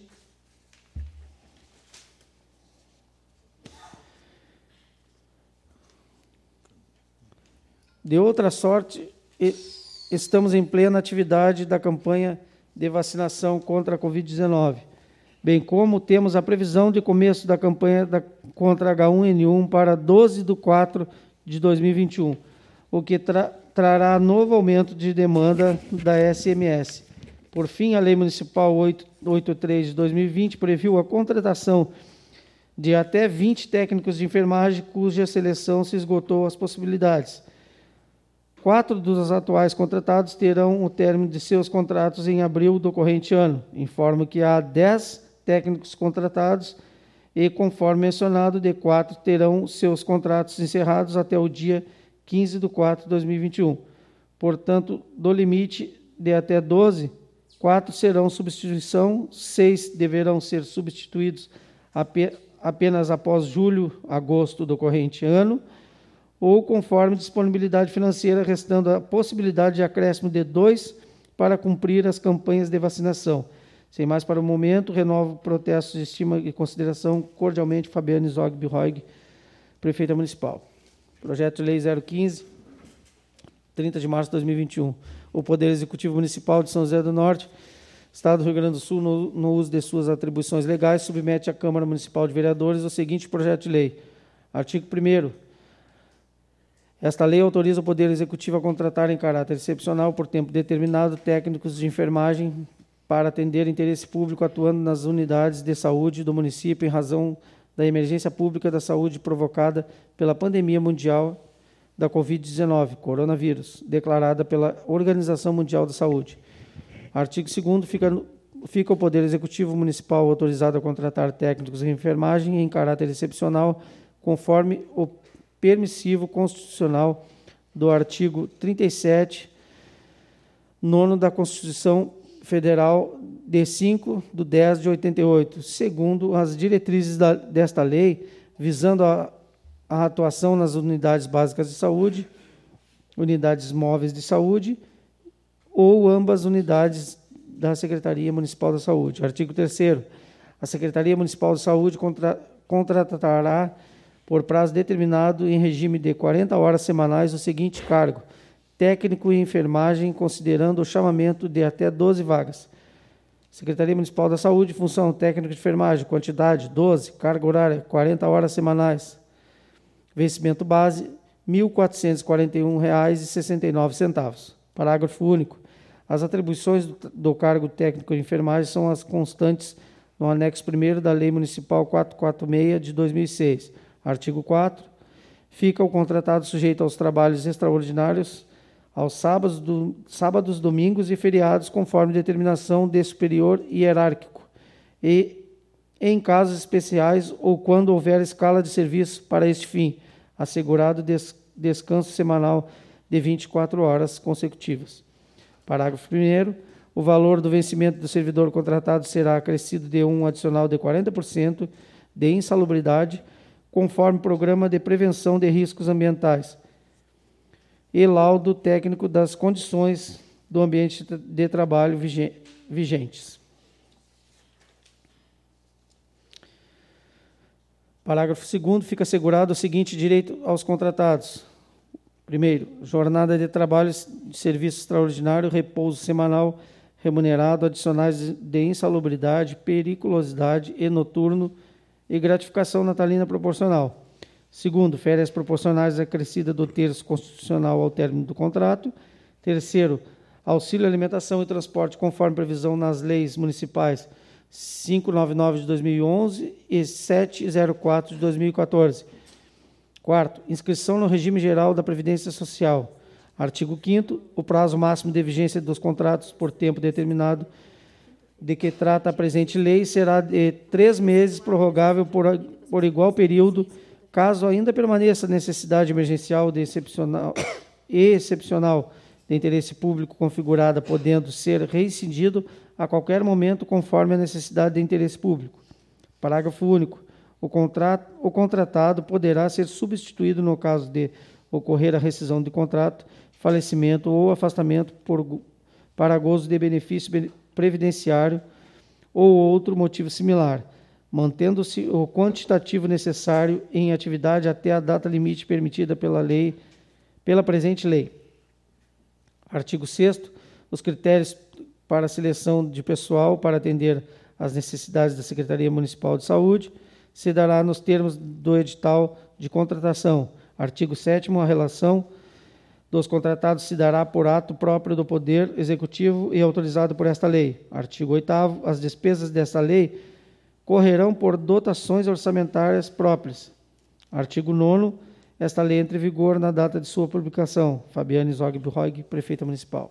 de outra sorte, estamos em plena atividade da campanha de vacinação contra a covid dezenove, bem como temos a previsão de começo da campanha da, contra H um N um para doze de quatro de dois mil e vinte e um, o que tra, trará novo aumento de demanda da S M S. Por fim, a Lei Municipal oitocentos e oitenta e três de dois mil e vinte previu a contratação de até vinte técnicos de enfermagem, cuja seleção se esgotou as possibilidades. Quatro dos atuais contratados terão o término de seus contratos em abril do corrente ano. Informo que há dez técnicos contratados e, conforme mencionado, de quatro terão seus contratos encerrados até o dia quinze de quatro de dois mil e vinte e um. Portanto, do limite de até doze, quatro serão substituição, seis deverão ser substituídos apenas após julho, agosto do corrente ano, ou conforme disponibilidade financeira, restando a possibilidade de acréscimo de dois para cumprir as campanhas de vacinação. Sem mais para o momento, renovo o protesto de estima e consideração, cordialmente, Fabiane Zog Birroig, Prefeita Municipal. Projeto de Lei zero quinze, trinta de março de dois mil e vinte e um. O Poder Executivo Municipal de São José do Norte Estado do Rio Grande do Sul, no, no uso de suas atribuições legais, submete à Câmara Municipal de Vereadores o seguinte projeto de lei. Artigo primeiro. Esta lei autoriza o Poder Executivo a contratar em caráter excepcional, por tempo determinado, técnicos de enfermagem para atender interesse público atuando nas unidades de saúde do município em razão da emergência pública da saúde provocada pela pandemia mundial da covid dezenove, coronavírus, declarada pela Organização Mundial da Saúde. Artigo segundo. Fica, fica o Poder Executivo Municipal autorizado a contratar técnicos de enfermagem em caráter excepcional, conforme o permissivo constitucional do artigo trinta e sete, nono da Constituição Federal de cinco de dez de oitenta e oito, segundo as diretrizes da, desta lei, visando a, a atuação nas unidades básicas de saúde, unidades móveis de saúde, ou ambas unidades da Secretaria Municipal da Saúde. Artigo terceiro. A Secretaria Municipal de Saúde contra, contratará por prazo determinado em regime de quarenta horas semanais o seguinte cargo: técnico em enfermagem, considerando o chamamento de até doze vagas. Secretaria Municipal da Saúde, função técnico de enfermagem, quantidade doze, carga horária quarenta horas semanais. Vencimento base mil quatrocentos e quarenta e um reais e sessenta e nove centavos. Parágrafo único. As atribuições do, do cargo técnico de enfermagem são as constantes no anexo primeiro da Lei Municipal quatrocentos e quarenta e seis de dois mil e seis. Artigo quarto. Fica o contratado sujeito aos trabalhos extraordinários aos sábados, do, sábados, domingos e feriados, conforme determinação de superior hierárquico, e, em casos especiais ou quando houver escala de serviço para este fim, assegurado des, descanso semanal de vinte e quatro horas consecutivas. Parágrafo primeiro. O valor do vencimento do servidor contratado será acrescido de um adicional de quarenta por cento de insalubridade, conforme programa de prevenção de riscos ambientais e laudo técnico das condições do ambiente de trabalho vigentes. Parágrafo segundo. Fica assegurado o seguinte direito aos contratados. Primeiro, jornada de trabalho de serviço extraordinário, repouso semanal remunerado, adicionais de insalubridade, periculosidade e noturno e gratificação natalina proporcional. Segundo, férias proporcionais acrescida do terço constitucional ao término do contrato. Terceiro, auxílio alimentação e transporte conforme previsão nas leis municipais quinhentos e noventa e nove de dois mil e onze e setecentos e quatro de dois mil e quatorze. Quarto, inscrição no regime geral da Previdência Social. Artigo quinto. O prazo máximo de vigência dos contratos por tempo determinado de que trata a presente lei será de três meses, prorrogável por, por igual período, caso ainda permaneça necessidade emergencial de excepcional, e excepcional de interesse público configurada, podendo ser rescindido a qualquer momento conforme a necessidade de interesse público. Parágrafo único. O, contrato, o contratado poderá ser substituído no caso de ocorrer a rescisão de contrato, falecimento ou afastamento por, para gozo de benefício previdenciário ou outro motivo similar, mantendo-se o quantitativo necessário em atividade até a data limite permitida pela lei, pela presente lei. Artigo sexto. Os critérios para a seleção de pessoal para atender às necessidades da Secretaria Municipal de Saúde se dará nos termos do edital de contratação. Artigo sétimo. A relação dos contratados se dará por ato próprio do Poder Executivo e autorizado por esta lei. Artigo oitavo. As despesas desta lei correrão por dotações orçamentárias próprias. Artigo nono. Esta lei entra em vigor na data de sua publicação. Fabiane Zogby-Roig, Prefeita Municipal.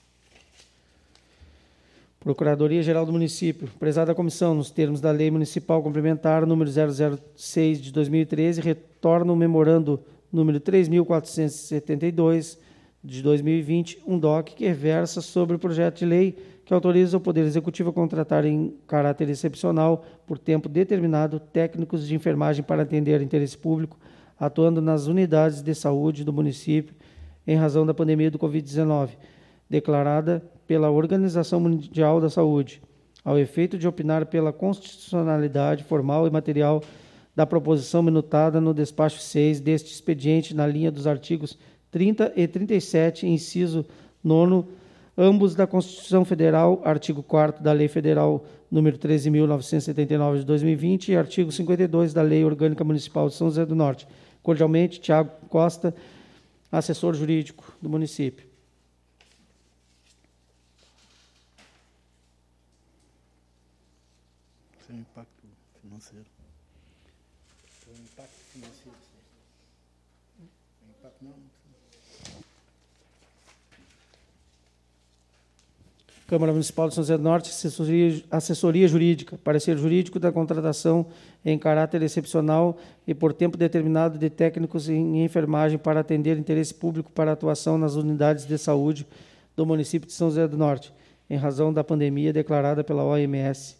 Procuradoria-Geral do Município. Prezada Comissão, nos termos da Lei Municipal Complementar número zero zero seis de dois mil e treze, retorna o memorando número três mil quatrocentos e setenta e dois de dois mil e vinte, um D O C que versa sobre o projeto de lei que autoriza o Poder Executivo a contratar em caráter excepcional, por tempo determinado, técnicos de enfermagem para atender interesse público, atuando nas unidades de saúde do município em razão da pandemia do covid dezenove, declarada pela Organização Mundial da Saúde, ao efeito de opinar pela constitucionalidade formal e material da proposição minutada no despacho seis deste expediente, na linha dos artigos trinta e trinta e sete, inciso nono ambos da Constituição Federal, artigo quarto da Lei Federal número treze mil novecentos e setenta e nove de dois mil e vinte e artigo cinquenta e dois da Lei Orgânica Municipal de São José do Norte. Cordialmente, Tiago Costa, assessor jurídico do município. Sem impacto financeiro. Tem impacto financeiro. Impacto não. Câmara Municipal de São José do Norte, assessoria, assessoria jurídica, parecer jurídico da contratação em caráter excepcional e por tempo determinado de técnicos em enfermagem para atender interesse público para atuação nas unidades de saúde do município de São José do Norte, em razão da pandemia declarada pela O M S.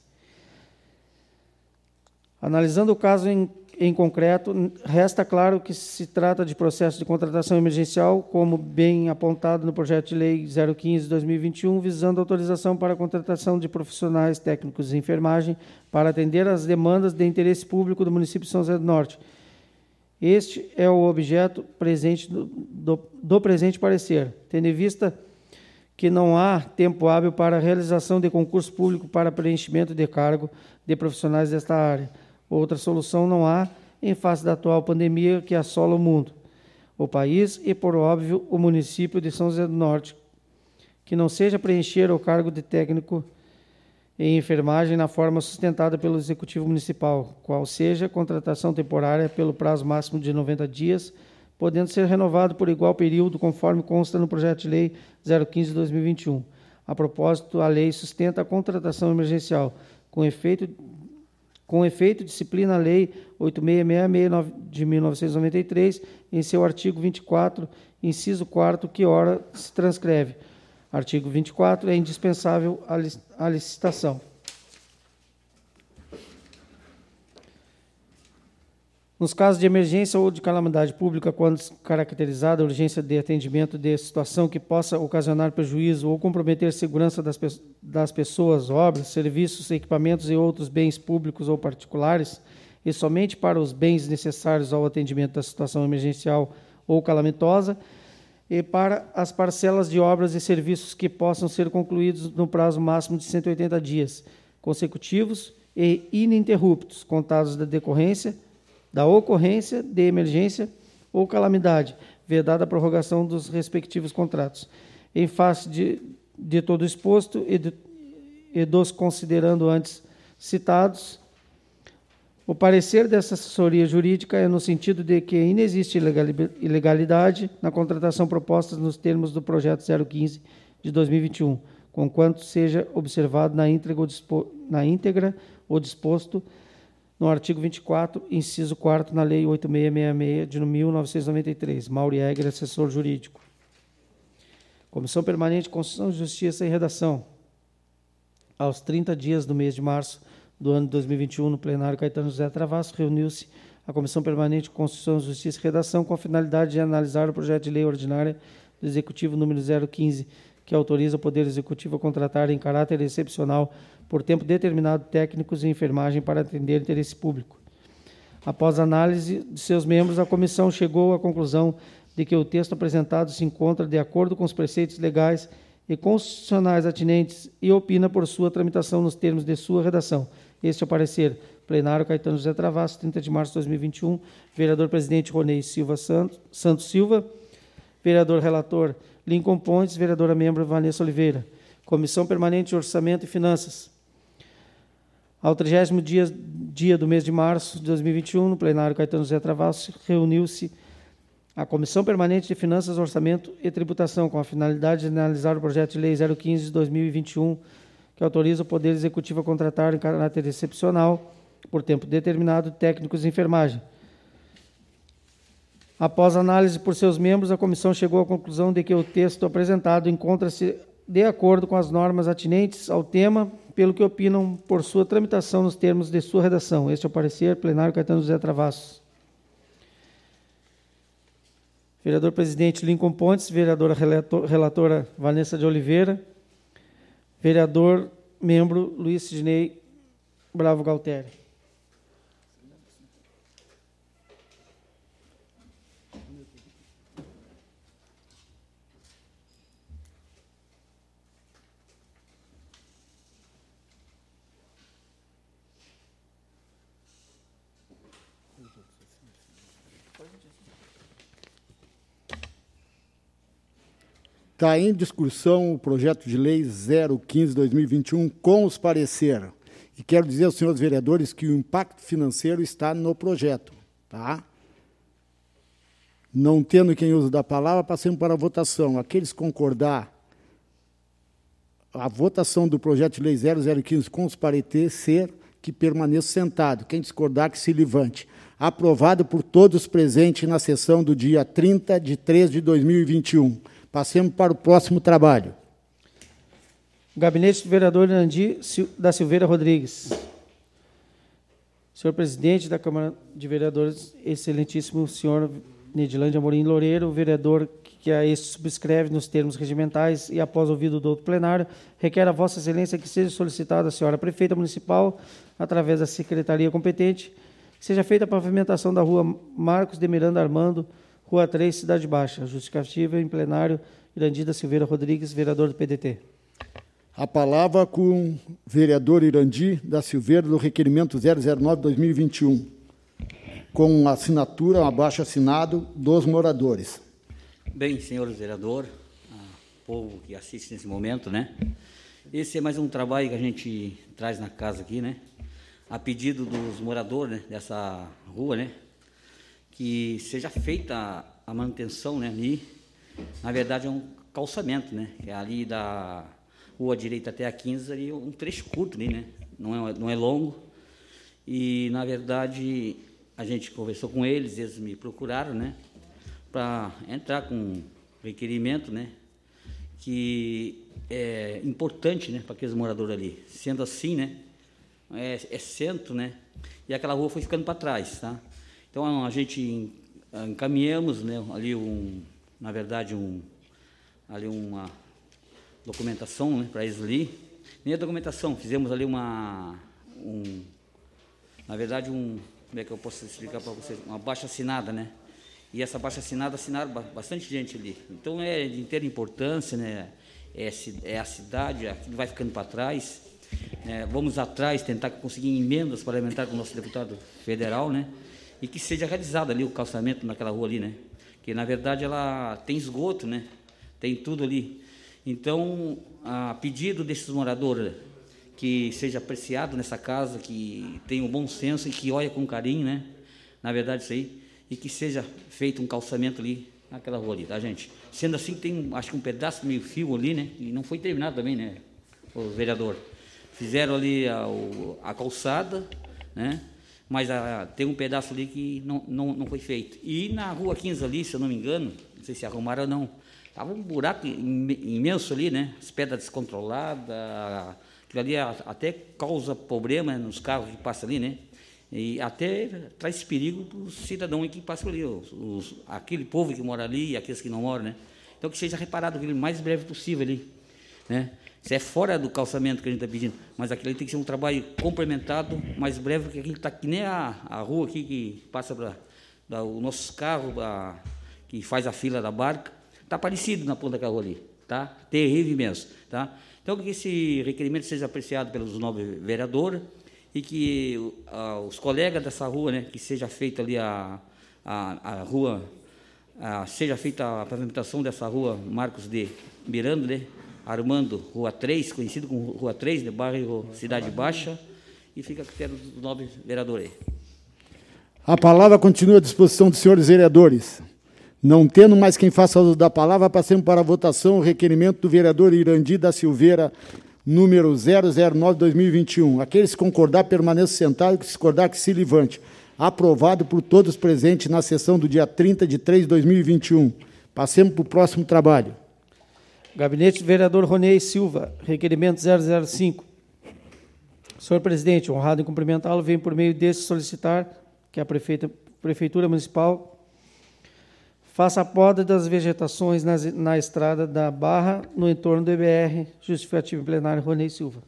Analisando o caso em, em concreto, resta claro que se trata de processo de contratação emergencial, como bem apontado no projeto de lei zero quinze de dois mil e vinte e um, visando autorização para a contratação de profissionais técnicos de enfermagem para atender às demandas de interesse público do município de São José do Norte. Este é o objeto presente do, do, do presente parecer, tendo em vista que não há tempo hábil para a realização de concurso público para preenchimento de cargo de profissionais desta área. Outra solução não há em face da atual pandemia que assola o mundo, o país e, por óbvio, o município de São José do Norte, que não seja preencher o cargo de técnico em enfermagem na forma sustentada pelo Executivo Municipal, qual seja contratação temporária pelo prazo máximo de noventa dias, podendo ser renovado por igual período, conforme consta no projeto de lei zero quinze de dois mil e vinte e um. A propósito, a lei sustenta a contratação emergencial, com efeito Com efeito, disciplina a Lei oito mil seiscentos e sessenta e seis de mil novecentos e noventa e três, em seu artigo vinte e quatro, inciso quarto, que ora se transcreve. Artigo vinte e quatro, é indispensável a licitação. Nos casos de emergência ou de calamidade pública, quando caracterizada a urgência de atendimento de situação que possa ocasionar prejuízo ou comprometer a segurança das, pe das pessoas, obras, serviços, equipamentos e outros bens públicos ou particulares, e somente para os bens necessários ao atendimento da situação emergencial ou calamitosa, e para as parcelas de obras e serviços que possam ser concluídos no prazo máximo de cento e oitenta dias, consecutivos e ininterruptos, contados da decorrência da ocorrência de emergência ou calamidade, vedada a prorrogação dos respectivos contratos. Em face de, de todo o exposto e, de, e dos considerando antes citados, o parecer dessa assessoria jurídica é no sentido de que inexiste ilegalidade na contratação proposta nos termos do projeto zero quinze de dois mil e vinte e um, conquanto seja observado na íntegra o, dispo, na íntegra, o disposto no artigo vinte e quatro, inciso quarto, na Lei oito mil seiscentos e sessenta e seis, de mil novecentos e noventa e três. Mauri Egger, assessor jurídico. Comissão Permanente de Constituição, Justiça e Redação. Aos trinta dias do mês de março do ano de dois mil e vinte e um, no plenário Caetano José Travasso, reuniu-se a Comissão Permanente de Constituição, Justiça e Redação com a finalidade de analisar o projeto de lei ordinária do Executivo número zero quinze, que autoriza o Poder Executivo a contratar em caráter excepcional por tempo determinado técnicos em enfermagem para atender interesse público. Após análise de seus membros, a comissão chegou à conclusão de que o texto apresentado se encontra de acordo com os preceitos legais e constitucionais atinentes e opina por sua tramitação nos termos de sua redação. Este é o parecer. Plenário Caetano José Travasso, trinta de março de dois mil e vinte e um. Vereador Presidente Ronei Silva Santos, Santos Silva. Vereador Relator Lincoln Pontes. Vereadora Membro Vanessa Oliveira. Comissão Permanente de Orçamento e Finanças. Ao trigésimo dia, dia do mês de março de dois mil e vinte e um, no plenário Caetano José Travasso, reuniu-se a Comissão Permanente de Finanças, Orçamento e Tributação, com a finalidade de analisar o projeto de lei zero quinze de dois mil e vinte e um, que autoriza o Poder Executivo a contratar em caráter excepcional, por tempo determinado, técnicos de enfermagem. Após análise por seus membros, a comissão chegou à conclusão de que o texto apresentado encontra-se de acordo com as normas atinentes ao tema, pelo que opinam por sua tramitação nos termos de sua redação. Este é o parecer. Plenário Caetano José Travasso. Vereador Presidente Lincoln Pontes. Vereadora Relatora Vanessa de Oliveira. Vereador Membro Luiz Sidney Bravo Galtério. Está em discussão o projeto de lei zero quinze barra dois mil e vinte e um com os pareceres. E quero dizer aos senhores vereadores que o impacto financeiro está no projeto. Tá? Não tendo quem usa da palavra, passemos para a votação. Aqueles concordar a votação do projeto de lei zero zero quinze com os pareceres, que permaneça sentado. Quem discordar, que se levante. Aprovado por todos presentes na sessão do dia trinta de três de dois mil e vinte e um. Passemos para o próximo trabalho. Gabinete do vereador Irandi da Silveira Rodrigues. Senhor presidente da Câmara de Vereadores, excelentíssimo senhor Nedilândia Amorim Loureiro, vereador que a este subscreve nos termos regimentais e após ouvido do outro plenário, requer a vossa excelência que seja solicitada a senhora prefeita municipal, através da secretaria competente, que seja feita a pavimentação da rua Marcos de Miranda Armando, Rua três, Cidade Baixa. Justificativa em plenário, Irandi da Silveira Rodrigues, vereador do P D T. A palavra com o vereador Irandi da Silveira, do requerimento zero zero nove barra dois mil e vinte e um, com assinatura, um abaixo assinado dos moradores. Bem, senhores vereadores, povo que assiste nesse momento, né? Esse é mais um trabalho que a gente traz na casa aqui, né? A pedido dos moradores, né, dessa rua, né? Que seja feita a manutenção, né, ali. Na verdade, é um calçamento, né? Que é ali da rua direita até a quinze, ali, um trecho curto ali, né? Não é, não é longo. E, na verdade, a gente conversou com eles, eles me procuraram, né? Para entrar com requerimento, né? Que é importante, né? Para aqueles moradores ali. Sendo assim, né? É, é centro, né? E aquela rua foi ficando para trás, tá? Então, a gente encaminhamos, né, ali, um, na verdade, um, ali uma documentação, né, para eles ali. Nem a documentação, fizemos ali uma, um, na verdade, um, como é que eu posso explicar para vocês? Uma baixa assinada, né? E essa baixa assinada assinaram bastante gente ali. Então, é de inteira importância, né? É, é a cidade, aquilo vai ficando para trás. Né? Vamos atrás, tentar conseguir emendas parlamentares com o nosso deputado federal, né? E que seja realizado ali o calçamento naquela rua ali, né? Que, na verdade, ela tem esgoto, né? Tem tudo ali. Então, a pedido desses moradores, que seja apreciado nessa casa, que tenha um bom senso e que olhe com carinho, né? Na verdade, isso aí. E que seja feito um calçamento ali naquela rua ali, tá, gente? Sendo assim, tem, acho que um pedaço meio fio ali, né? E não foi terminado também, né, o vereador? Fizeram ali a, a calçada, né? Mas a, tem um pedaço ali que não, não, não foi feito. E na rua quinze ali, se eu não me engano, não sei se arrumaram ou não, estava um buraco imenso ali, né? As pedras descontroladas, aquilo ali até causa problema nos carros que passam ali, né? E até traz perigo para os cidadãos que passam ali, os, os, aquele povo que mora ali e aqueles que não moram, né? Então, que seja reparado o mais breve possível ali, né? Isso é fora do calçamento que a gente está pedindo, mas aquilo ali tem que ser um trabalho complementado, mais breve, que aquilo está que nem a, a rua aqui que passa para os nossos carros, a, que faz a fila da barca, está parecido na ponta daquela rua ali, tá? Terrível imenso, tá? Então, que esse requerimento seja apreciado pelos nobres vereadores e que uh, os colegas dessa rua, né, que seja feita ali a, a, a rua, a, seja feita a pavimentação dessa rua Marcos de Miranda, né? Armando, Rua três, conhecido como Rua três, de bairro Cidade Baixa, e fica a critério dos nobres vereadores. A palavra continua à disposição dos senhores vereadores. Não tendo mais quem faça uso da palavra, passemos para a votação o requerimento do vereador Irandi da Silveira, número zero zero nove barra dois mil e vinte e um. Aqueles que concordar, permaneçam sentados, que discordar, que se levante. Aprovado por todos presentes na sessão do dia trinta de três de dois mil e vinte e um. Passemos para o próximo trabalho. Gabinete do vereador Ronei Silva, requerimento zero zero cinco. Senhor presidente, honrado em cumprimentá-lo, venho por meio deste solicitar que a prefeita, Prefeitura Municipal faça a poda das vegetações na, na estrada da Barra, no entorno do E B R, justificativo em plenário, Ronei Silva.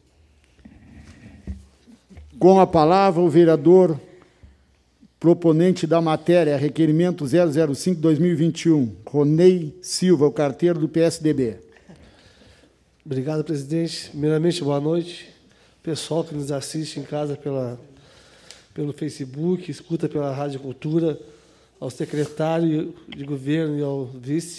Com a palavra, o vereador proponente da matéria, requerimento zero zero cinco barra dois mil e vinte e um, Ronei Silva, o carteiro do P S D B. Obrigado, presidente. Primeiramente, boa noite. Pessoal que nos assiste em casa pela, pelo Facebook, escuta pela Rádio Cultura, ao secretário de governo e ao vice,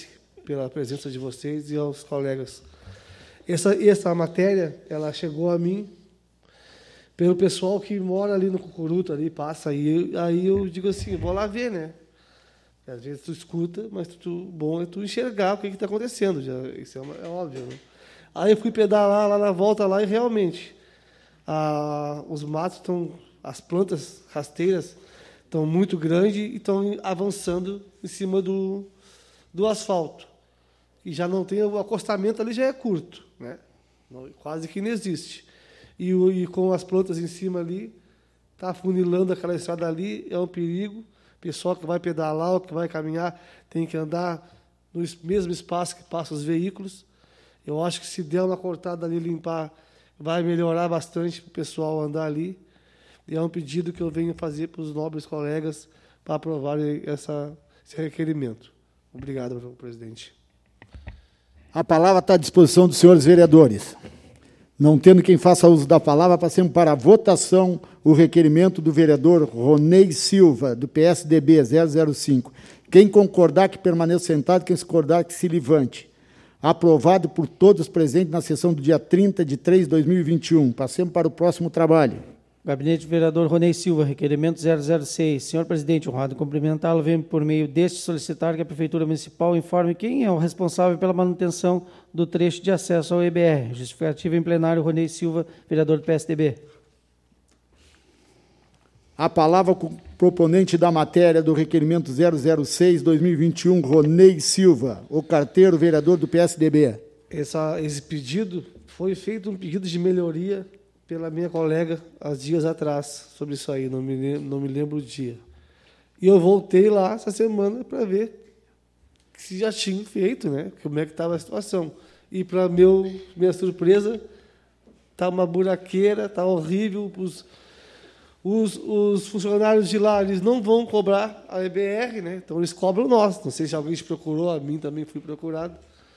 pela presença de vocês e aos colegas. Essa, essa matéria, ela chegou a mim pelo pessoal que mora ali no Cucuruto, ali, passa, aí, aí eu digo assim, vou lá ver, né? Às vezes tu escuta, mas tu, bom é tu enxergar o que está acontecendo, já, isso é, uma, é óbvio, né? Aí eu fui pedalar lá na volta lá e realmente a, os matos estão, as plantas rasteiras estão muito grandes e estão avançando em cima do, do asfalto. E já não tem, o acostamento ali já é curto, né? Não, quase que não existe. E, o, e com as plantas em cima ali, está afunilando aquela estrada ali, é um perigo. O pessoal que vai pedalar ou que vai caminhar tem que andar no mesmo espaço que passam os veículos. Eu acho que se der uma cortada ali, limpar, vai melhorar bastante para o pessoal andar ali. E é um pedido que eu venho fazer para os nobres colegas para aprovarem essa, esse requerimento. Obrigado, presidente. A palavra está à disposição dos senhores vereadores. Não tendo quem faça uso da palavra, passemos para a votação o requerimento do vereador Ronei Silva, do P S D B zero zero cinco. Quem concordar que permaneça sentado, quem discordar que se levante. Aprovado por todos presentes na sessão do dia trinta de três de dois mil e vinte e um. Passemos para o próximo trabalho. Gabinete do vereador Ronei Silva, requerimento zero zero seis. Senhor presidente, honrado cumprimentá-lo, venho por meio deste solicitar que a Prefeitura Municipal informe quem é o responsável pela manutenção do trecho de acesso ao E B R. Justificativa em plenário, Ronei Silva, vereador do P S D B. A palavra com o proponente da matéria do requerimento zero zero seis, dois mil e vinte e um, Ronei Silva, o carteiro vereador do P S D B. Essa, esse pedido foi feito um pedido de melhoria pela minha colega há dias atrás, sobre isso aí, não me, não me lembro o dia. E eu voltei lá essa semana para ver se já tinha feito, né? Como é que estava a situação. E, para minha surpresa, está uma buraqueira, está horrível. Os, os, os funcionários de lá, eles não vão cobrar a E B R, né? Então eles cobram nós. Não sei se alguém te procurou, a mim também fui procurado.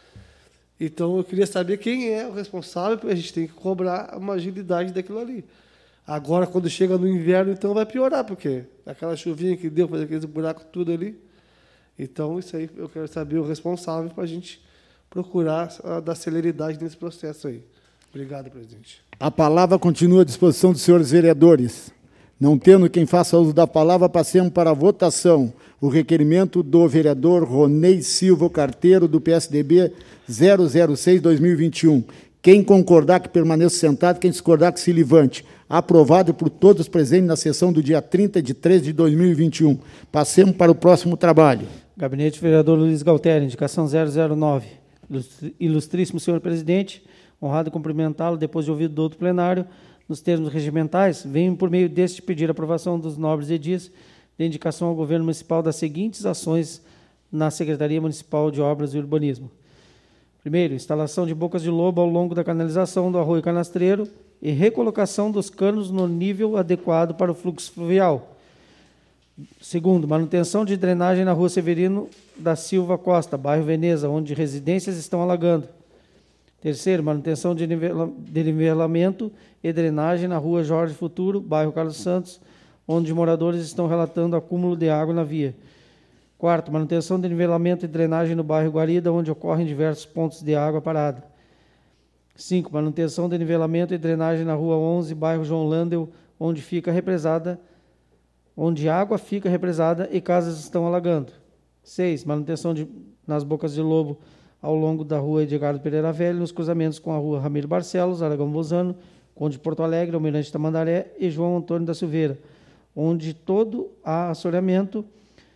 Então, eu queria saber quem é o responsável, porque a gente tem que cobrar uma agilidade daquilo ali. Agora, quando chega no inverno, então vai piorar, porque aquela chuvinha que deu, fazer aqueles buracos tudo ali. Então, isso aí, eu quero saber o responsável para a gente procurar dar celeridade nesse processo aí. Obrigado, presidente. A palavra continua à disposição dos senhores vereadores. Não tendo quem faça uso da palavra, passemos para a votação. O requerimento do vereador Ronei Silva, carteiro do P S D B zero zero seis, dois mil e vinte e um. Quem concordar que permaneça sentado, quem discordar que se levante. Aprovado por todos presentes na sessão do dia trinta de três de dois mil e vinte e um. Passemos para o próximo trabalho. Gabinete vereador Luiz Galtério, indicação zero zero nove. Ilustríssimo senhor presidente, honrado cumprimentá-lo depois de ouvido do outro plenário, nos termos regimentais, venho por meio deste pedir a aprovação dos nobres edis de indicação ao governo municipal das seguintes ações na Secretaria Municipal de Obras e Urbanismo. Primeiro, instalação de bocas de lobo ao longo da canalização do Arroio Canastreiro e recolocação dos canos no nível adequado para o fluxo fluvial. Segundo, manutenção de drenagem na Rua Severino da Silva Costa, bairro Veneza, onde residências estão alagando. Terceiro, manutenção de nivelamento e drenagem na Rua Jorge Futuro, bairro Carlos Santos, onde moradores estão relatando acúmulo de água na via. Quarto, manutenção de nivelamento e drenagem no bairro Guarida, onde ocorrem diversos pontos de água parada. Cinco, manutenção de nivelamento e drenagem na Rua onze, bairro João Landel, onde fica represada, onde água fica represada e casas estão alagando. Seis, manutenção de, nas bocas de lobo ao longo da Rua Edgardo Pereira Velho, nos cruzamentos com a Rua Ramiro Barcelos, Aragão Bozano, Conde Porto Alegre, Almirante Tamandaré e João Antônio da Silveira, onde todo há assoreamento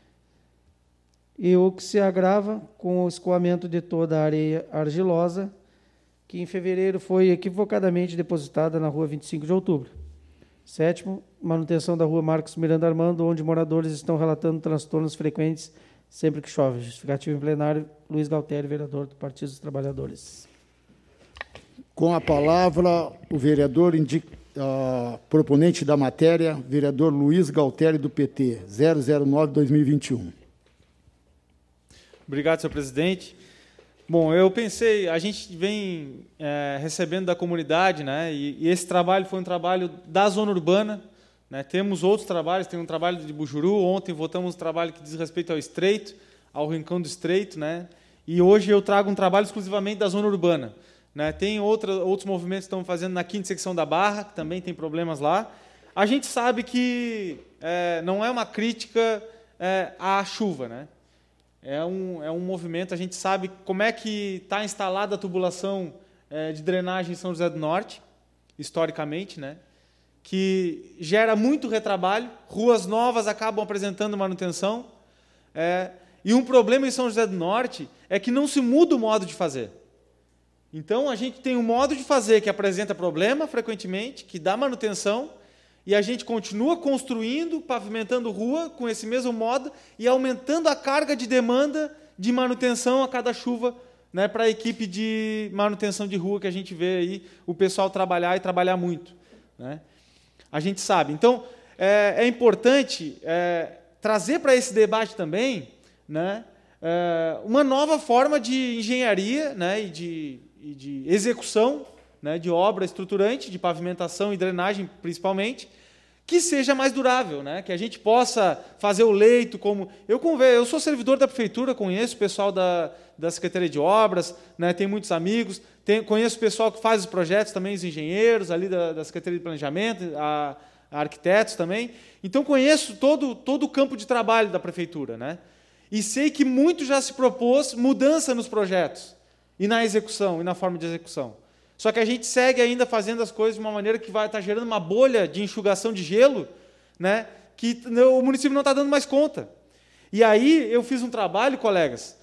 e o que se agrava com o escoamento de toda a areia argilosa, que em fevereiro foi equivocadamente depositada na Rua vinte e cinco de outubro. Sétimo, manutenção da Rua Marcos Miranda Armando, onde moradores estão relatando transtornos frequentes sempre que chove. Justificativo em plenário, Luiz Galtério, vereador do Partido dos Trabalhadores. Com a palavra, o vereador indica, uh, proponente da matéria, vereador Luiz Galtério, do P T, zero zero nove, dois mil e vinte e um. Obrigado, senhor presidente. Bom, eu pensei, a gente vem é, recebendo da comunidade, né, e, e esse trabalho foi um trabalho da zona urbana, né, temos outros trabalhos, tem um trabalho de Bujuru, ontem votamos um trabalho que diz respeito ao Estreito, ao Rincão do Estreito, né, e hoje eu trago um trabalho exclusivamente da zona urbana. Né? Tem outra, outros movimentos que estão fazendo na quinta secção da Barra, que também tem problemas lá. A gente sabe que é, não é uma crítica é, à chuva, né? É um, é um movimento, a gente sabe como é que está instalada a tubulação é, de drenagem em São José do Norte, historicamente, né? Que gera muito retrabalho, ruas novas acabam apresentando manutenção, é, e um problema em São José do Norte é que não se muda o modo de fazer. Então, a gente tem um modo de fazer que apresenta problema frequentemente, que dá manutenção, e a gente continua construindo, pavimentando rua com esse mesmo modo e aumentando a carga de demanda de manutenção a cada chuva, né, para a equipe de manutenção de rua que a gente vê aí o pessoal trabalhar e trabalhar muito. Né? A gente sabe. Então, é, é importante é, trazer para esse debate também, né, é, uma nova forma de engenharia, né, e, de, e de execução, né, de obra estruturante, de pavimentação e drenagem, principalmente, que seja mais durável, né, que a gente possa fazer o leito como... Eu, eu sou servidor da prefeitura, conheço o pessoal da, da Secretaria de Obras, né, tenho muitos amigos, tenho, conheço o pessoal que faz os projetos também, os engenheiros ali da, da Secretaria de Planejamento, a, a arquitetos também. Então, conheço todo, todo o campo de trabalho da prefeitura, né, e sei que muito já se propôs mudança nos projetos, e na execução, e na forma de execução. Só que a gente segue ainda fazendo as coisas de uma maneira que vai estar gerando uma bolha de enxugação de gelo, né, que o município não está dando mais conta. E aí eu fiz um trabalho, colegas,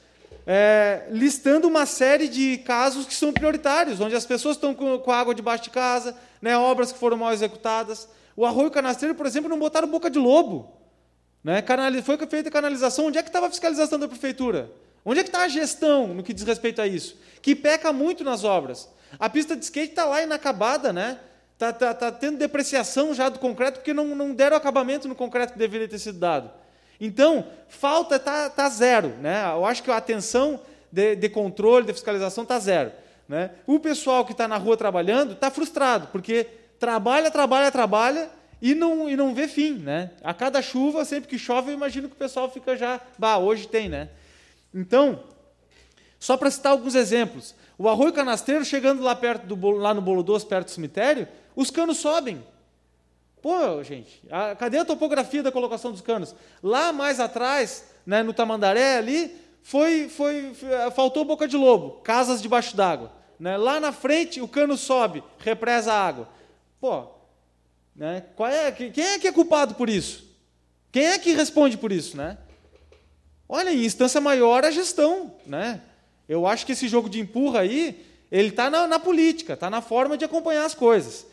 é, listando uma série de casos que são prioritários, onde as pessoas estão com, com água debaixo de casa, né, obras que foram mal executadas. O Arroio Canastreiro, por exemplo, não botaram boca de lobo. Né, foi feita a canalização. Onde é que estava a fiscalização da prefeitura? Onde é que está a gestão no que diz respeito a isso? Que peca muito nas obras. A pista de skate está lá inacabada, né? Está tá, tá tendo depreciação já do concreto, porque não, não deram acabamento no concreto que deveria ter sido dado. Então, falta está tá zero. Né? Eu acho que a atenção de, de controle, de fiscalização está zero. Né? O pessoal que está na rua trabalhando está frustrado, porque trabalha, trabalha, trabalha e não, e não vê fim. Né? A cada chuva, sempre que chove, eu imagino que o pessoal fica já... Bah, hoje tem, né? Então, só para citar alguns exemplos, o Arroio Canastreiro, chegando lá, perto do, lá no Bolo Doce, perto do cemitério, os canos sobem. Pô, gente, a, cadê a topografia da colocação dos canos? Lá mais atrás, né, no Tamandaré, ali, foi, foi, faltou boca de lobo, casas debaixo d'água. Né? Lá na frente, o cano sobe, represa a água. Pô, né, qual é, quem é que é culpado por isso? Quem é que responde por isso? Né? Olha, em instância maior, a gestão, né? Eu acho que esse jogo de empurra aí, ele está na, na política, está na forma de acompanhar as coisas.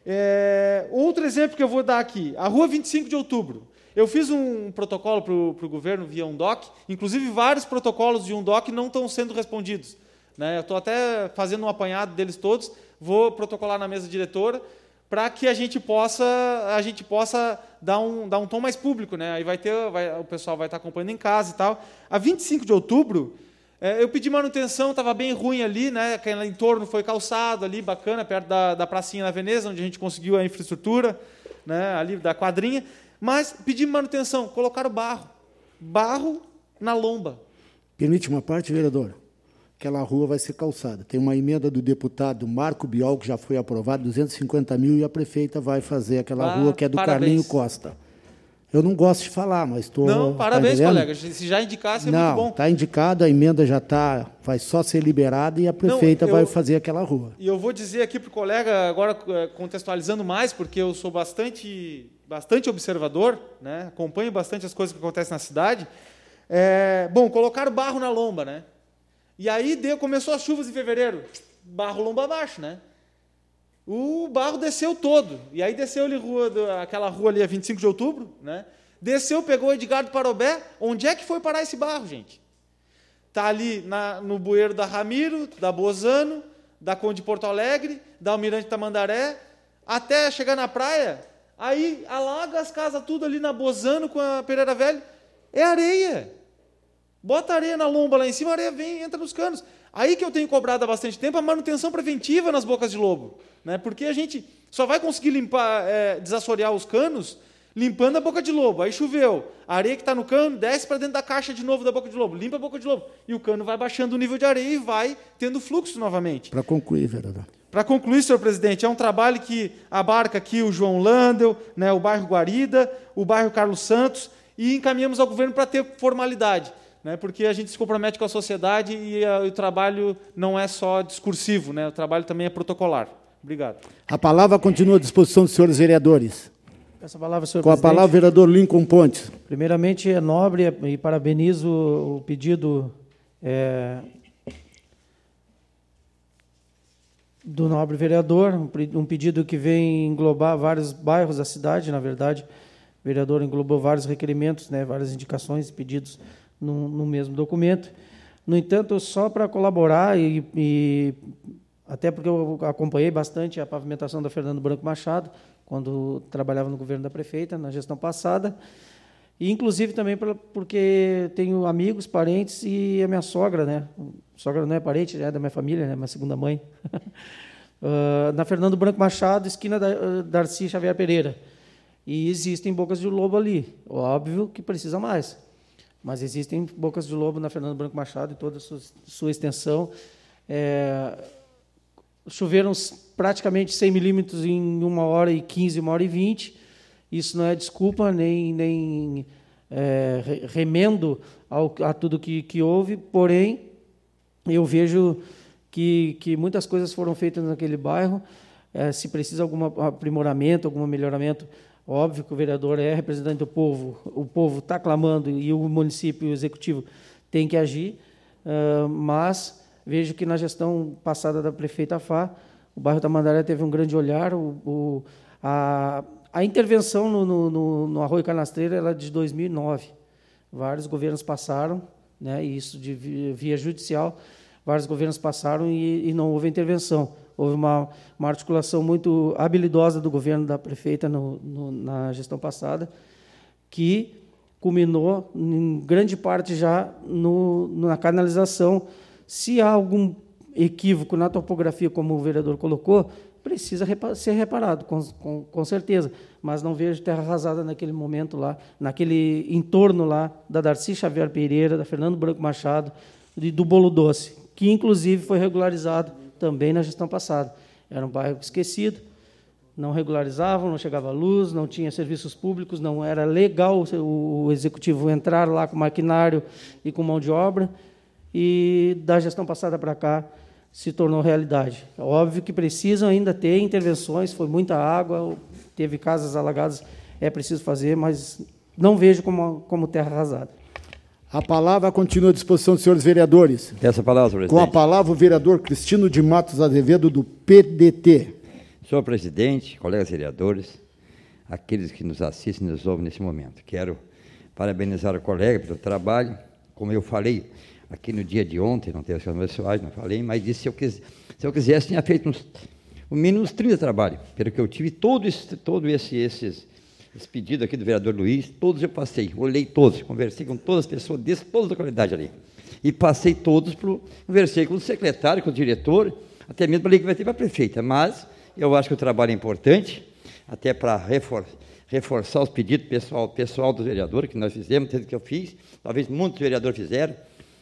É, outro exemplo que eu vou dar aqui, a Rua vinte e cinco de Outubro. Eu fiz um protocolo para o governo via um D O C, inclusive vários protocolos de um D O C não estão sendo respondidos. Né? Eu estou até fazendo um apanhado deles todos, vou protocolar na mesa diretora, para que a gente possa, a gente possa dar, um, dar um tom mais público. Né? Aí vai ter, vai, o pessoal vai estar acompanhando em casa e tal. A vinte e cinco de Outubro... É, eu pedi manutenção, estava bem ruim ali, né? Aquele entorno foi calçado ali, bacana, perto da, da pracinha na Veneza, onde a gente conseguiu a infraestrutura, né? Ali da quadrinha, mas pedi manutenção, colocaram barro. Barro na lomba. Permite uma parte, vereador? Aquela rua vai ser calçada. Tem uma emenda do deputado Marco Biol, que já foi aprovada, duzentos e cinquenta mil, e a prefeita vai fazer aquela ah, rua que é do parabéns. Carlinho Costa. Eu não gosto de falar, mas estou... Não, parabéns, tá colega. Se já indicasse, é não, muito bom. Não, está indicado, a emenda já está... Vai só ser liberada e a prefeita não, eu, vai fazer aquela rua. E eu vou dizer aqui para o colega, agora contextualizando mais, porque eu sou bastante, bastante observador, né? Acompanho bastante as coisas que acontecem na cidade. É, bom, colocaram barro na lomba, né? E aí deu, começou as chuvas em fevereiro. Barro lomba abaixo, né? O barro desceu todo. E aí desceu ali rua, aquela rua ali, a vinte e cinco de Outubro, né? Desceu, pegou o Edgardo Parobé. Onde é que foi parar esse barro, gente? Está ali na, no bueiro da Ramiro, da Bozano, da Conde de Porto Alegre, da Almirante Tamandaré, até chegar na praia. Aí alaga as casas tudo ali na Bozano com a Pereira Velho. É areia. Bota areia na lomba lá em cima, a areia vem e entra nos canos. Aí que eu tenho cobrado há bastante tempo a manutenção preventiva nas bocas de lobo. Né? Porque a gente só vai conseguir limpar, é, desassorear os canos limpando a boca de lobo. Aí choveu, a areia que está no cano desce para dentro da caixa de novo da boca de lobo, limpa a boca de lobo. E o cano vai baixando o nível de areia e vai tendo fluxo novamente. Para concluir, vereador. Para concluir, senhor presidente, é um trabalho que abarca aqui o João Landel, né, o bairro Guarida, o bairro Carlos Santos, e encaminhamos ao governo para ter formalidade, né, porque a gente se compromete com a sociedade e a, o trabalho não é só discursivo, né, o trabalho também é protocolar. Obrigado. A palavra continua à disposição dos senhores vereadores. Essa palavra, senhor Com presidente. a palavra, o vereador Lincoln Pontes. Primeiramente, é nobre e parabenizo o pedido é, do nobre vereador, um pedido que vem englobar vários bairros da cidade, na verdade. O vereador englobou vários requerimentos, né, várias indicações e pedidos no, no mesmo documento. No entanto, só para colaborar, e, e até porque eu acompanhei bastante a pavimentação da Fernando Branco Machado, quando trabalhava no governo da prefeita, na gestão passada, e inclusive também pra, porque tenho amigos, parentes e a minha sogra, né? Sogra não é parente, é da minha família, né? Minha segunda mãe. uh, na Fernando Branco Machado, esquina da uh, Darcy Xavier Pereira. E existem bocas de lobo ali. Óbvio que precisa mais, mas existem bocas de lobo na Fernando Branco Machado, em toda a sua, sua extensão. É, choveram praticamente cem milímetros em uma hora e quinze, uma hora e vinte. Isso não é desculpa, nem, nem é, remendo ao, a tudo que, que houve, porém, eu vejo que, que muitas coisas foram feitas naquele bairro. É, se precisa algum aprimoramento, algum melhoramento, óbvio que o vereador é representante do povo, o povo está clamando e o município e o executivo tem que agir, uh, mas vejo que na gestão passada da prefeita Fá, o bairro Tamandaré teve um grande olhar, o, o, a, a intervenção no, no, no, no Arroio Canastreira era de dois mil e nove. Vários governos passaram, né, e isso de via judicial, vários governos passaram e, e não houve intervenção. Houve uma, uma articulação muito habilidosa do governo da prefeita no, no, na gestão passada, que culminou, em grande parte, já no, na canalização. Se há algum equívoco na topografia, como o vereador colocou, precisa ser reparado, com, com, com certeza. Mas não vejo terra arrasada naquele momento lá, naquele entorno lá da Darcy Xavier Pereira, da Fernando Branco Machado, e do Bolo Doce, que, inclusive, foi regularizado também na gestão passada. Era um bairro esquecido, não regularizavam, não chegava luz, não tinha serviços públicos, não era legal o, o executivo entrar lá com maquinário e com mão de obra, e da gestão passada para cá se tornou realidade. É óbvio que precisam ainda ter intervenções, foi muita água, teve casas alagadas, é preciso fazer, mas não vejo como, como terra arrasada. A palavra continua à disposição dos senhores vereadores. Essa palavra, presidente. Com a palavra, o vereador Cristino de Matos Azevedo, do P D T. Senhor presidente, colegas vereadores, aqueles que nos assistem e nos ouvem nesse momento, quero parabenizar o colega pelo trabalho. Como eu falei aqui no dia de ontem, não teve as mensagens, não falei, mas disse, se eu, quis, se eu quisesse, tinha feito uns, o mínimo uns trinta trabalhos, pelo que eu tive, todo esse, todo esse, esses... Esse pedido aqui do vereador Luiz, todos eu passei, olhei todos, conversei com todas as pessoas, desse, toda a qualidade ali. E passei todos, pro, conversei com o secretário, com o diretor, até mesmo para a para a prefeita. Mas eu acho que o trabalho é importante, até para refor, reforçar os pedidos pessoal, pessoal dos vereadores, que nós fizemos, tudo que eu fiz, talvez muitos vereadores fizeram.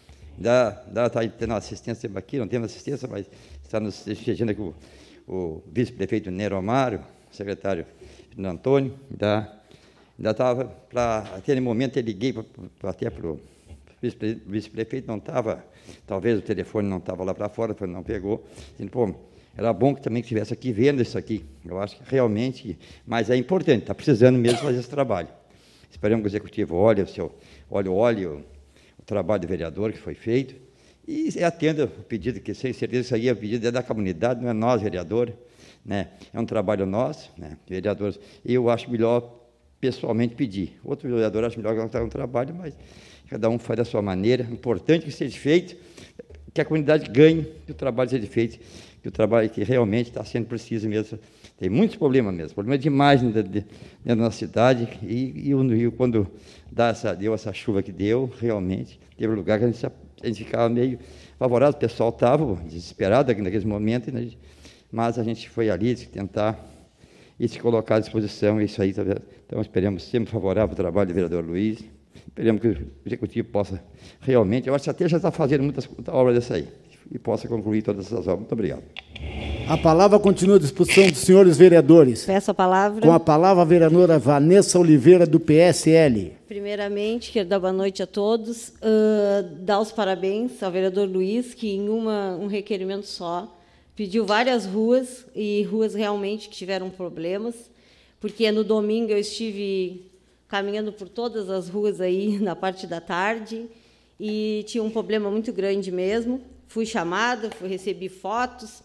Está tendo assistência aqui, não temos assistência, mas está nos elegendo aqui o, o vice-prefeito Nero Amaro, o secretário Antônio, ainda estava, para aquele momento eu liguei pra, pra, até para o vice-prefeito, não estava, talvez o telefone não estava lá para fora, não pegou, dizendo, pô, era bom que também estivesse aqui vendo isso aqui, eu acho que realmente, mas é importante, está precisando mesmo fazer esse trabalho. Esperamos que o executivo olhe o, seu, olhe, olhe o, o trabalho do vereador que foi feito, e atenda o pedido, que sem certeza isso aí é o pedido da comunidade, não é nós, vereador. Né? É um trabalho nosso, né? Vereadores, eu acho melhor pessoalmente pedir. Outro vereador acha melhor que não um trabalho, mas cada um faz da sua maneira. É importante que seja feito, que a comunidade ganhe, que o trabalho seja feito, que o trabalho que realmente está sendo preciso mesmo. Tem muitos problemas mesmo, problemas demais dentro da nossa cidade, e, e, e quando dá essa, deu essa chuva que deu, realmente, teve um lugar que a gente, a gente ficava meio apavorado, o pessoal estava desesperado naqueles momentos, né? Mas a gente foi ali tentar e se colocar à disposição, é isso aí. Tá vendo? Então, esperamos sempre favorável ao trabalho do vereador Luiz, esperamos que o Executivo possa realmente, eu acho que até já está fazendo muitas obras dessa aí, e possa concluir todas essas obras. Muito obrigado. A palavra continua à disposição dos senhores vereadores. Peço a palavra. Com a palavra, a vereadora Vanessa Oliveira, do P S L. Primeiramente, quero dar boa noite a todos, uh, dar os parabéns ao vereador Luiz, que em uma, um requerimento só pediu várias ruas, e ruas realmente que tiveram problemas, porque no domingo eu estive caminhando por todas as ruas aí na parte da tarde, e tinha um problema muito grande mesmo. Fui chamada, fui recebi fotos,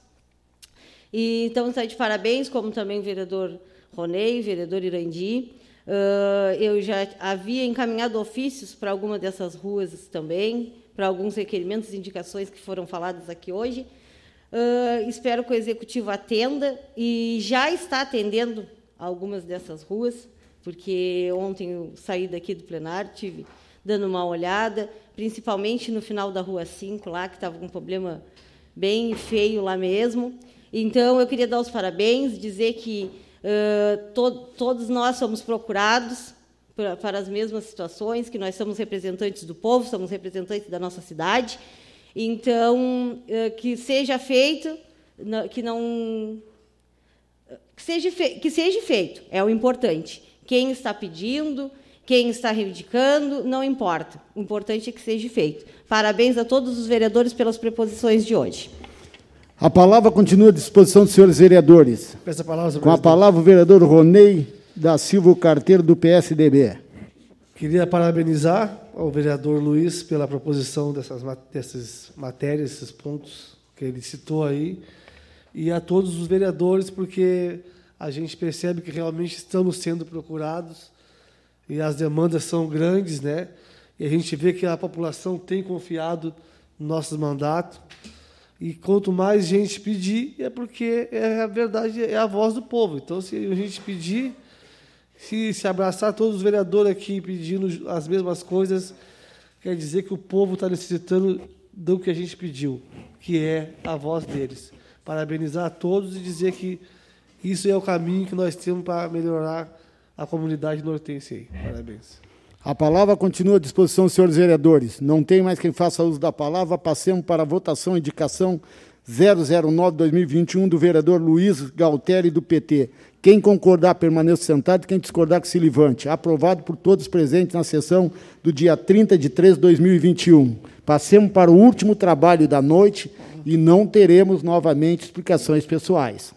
e então está de parabéns, como também o vereador Ronei, o vereador Irandi. Uh, eu já havia encaminhado ofícios para alguma dessas ruas também, para alguns requerimentos e indicações que foram faladas aqui hoje. Uh, espero que o Executivo atenda, e já está atendendo algumas dessas ruas, porque ontem eu saí daqui do plenário, tive dando uma olhada, principalmente no final da Rua cinco, lá, que estava com um problema bem feio lá mesmo. Então, eu queria dar os parabéns, dizer que uh, to todos nós somos procurados pra, para as mesmas situações, que nós somos representantes do povo, somos representantes da nossa cidade. Então, uh, que seja feito, que não... Que seja, fe que seja feito, é o importante. Quem está pedindo, quem está reivindicando, não importa. O importante é que seja feito. Parabéns a todos os vereadores pelas preposições de hoje. A palavra continua à disposição dos senhores vereadores. Peço a palavra, Com a palavra, o vereador Ronei da Silva Carteiro, do P S D B. Queria parabenizar ao vereador Luiz pela proposição dessas, dessas matérias, esses pontos que ele citou aí, e a todos os vereadores, porque a gente percebe que realmente estamos sendo procurados e as demandas são grandes, né? E a gente vê que a população tem confiado no nosso mandato. E quanto mais gente pedir, é porque é a verdade, é a voz do povo. Então, se a gente pedir, se, se abraçar todos os vereadores aqui pedindo as mesmas coisas, quer dizer que o povo está necessitando do que a gente pediu, que é a voz deles. Parabenizar a todos e dizer que isso é o caminho que nós temos para melhorar a comunidade nortense aí. Parabéns. A palavra continua à disposição dos senhores vereadores. Não tem mais quem faça uso da palavra. Passemos para a votação, indicação zero zero nove barra dois mil e vinte e um do vereador Luiz Galteri, do P T. Quem concordar, permaneça sentado. Quem discordar, que se levante. Aprovado por todos presentes na sessão do dia trinta de três de dois mil e vinte e um. Passemos para o último trabalho da noite e não teremos novamente explicações pessoais.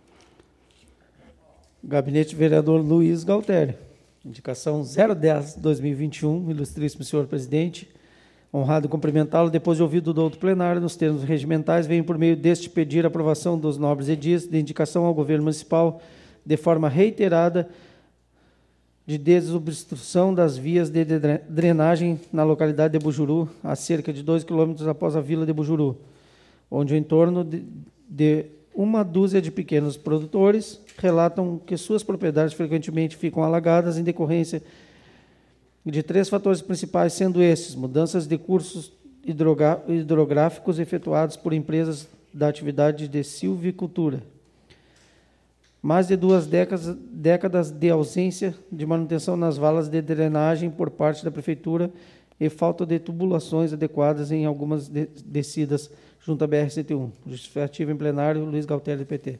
Gabinete do vereador Luiz Galteri. Indicação zero dez barra dois mil e vinte e um, ilustríssimo senhor presidente. Honrado cumprimentá-lo, depois de ouvido do outro plenário, nos termos regimentais, venho por meio deste pedir a aprovação dos nobres edis de indicação ao governo municipal de forma reiterada de desobstrução das vias de drenagem na localidade de Bujuru, a cerca de dois quilômetros após a vila de Bujuru, onde o entorno de, de uma dúzia de pequenos produtores relatam que suas propriedades frequentemente ficam alagadas em decorrência de três fatores principais, sendo esses: mudanças de cursos hidrográficos efetuados por empresas da atividade de silvicultura, mais de duas décadas, décadas de ausência de manutenção nas valas de drenagem por parte da Prefeitura e falta de tubulações adequadas em algumas de, descidas junto à B R cento e um. Justificativo em plenário, Luiz Galteri, do P T.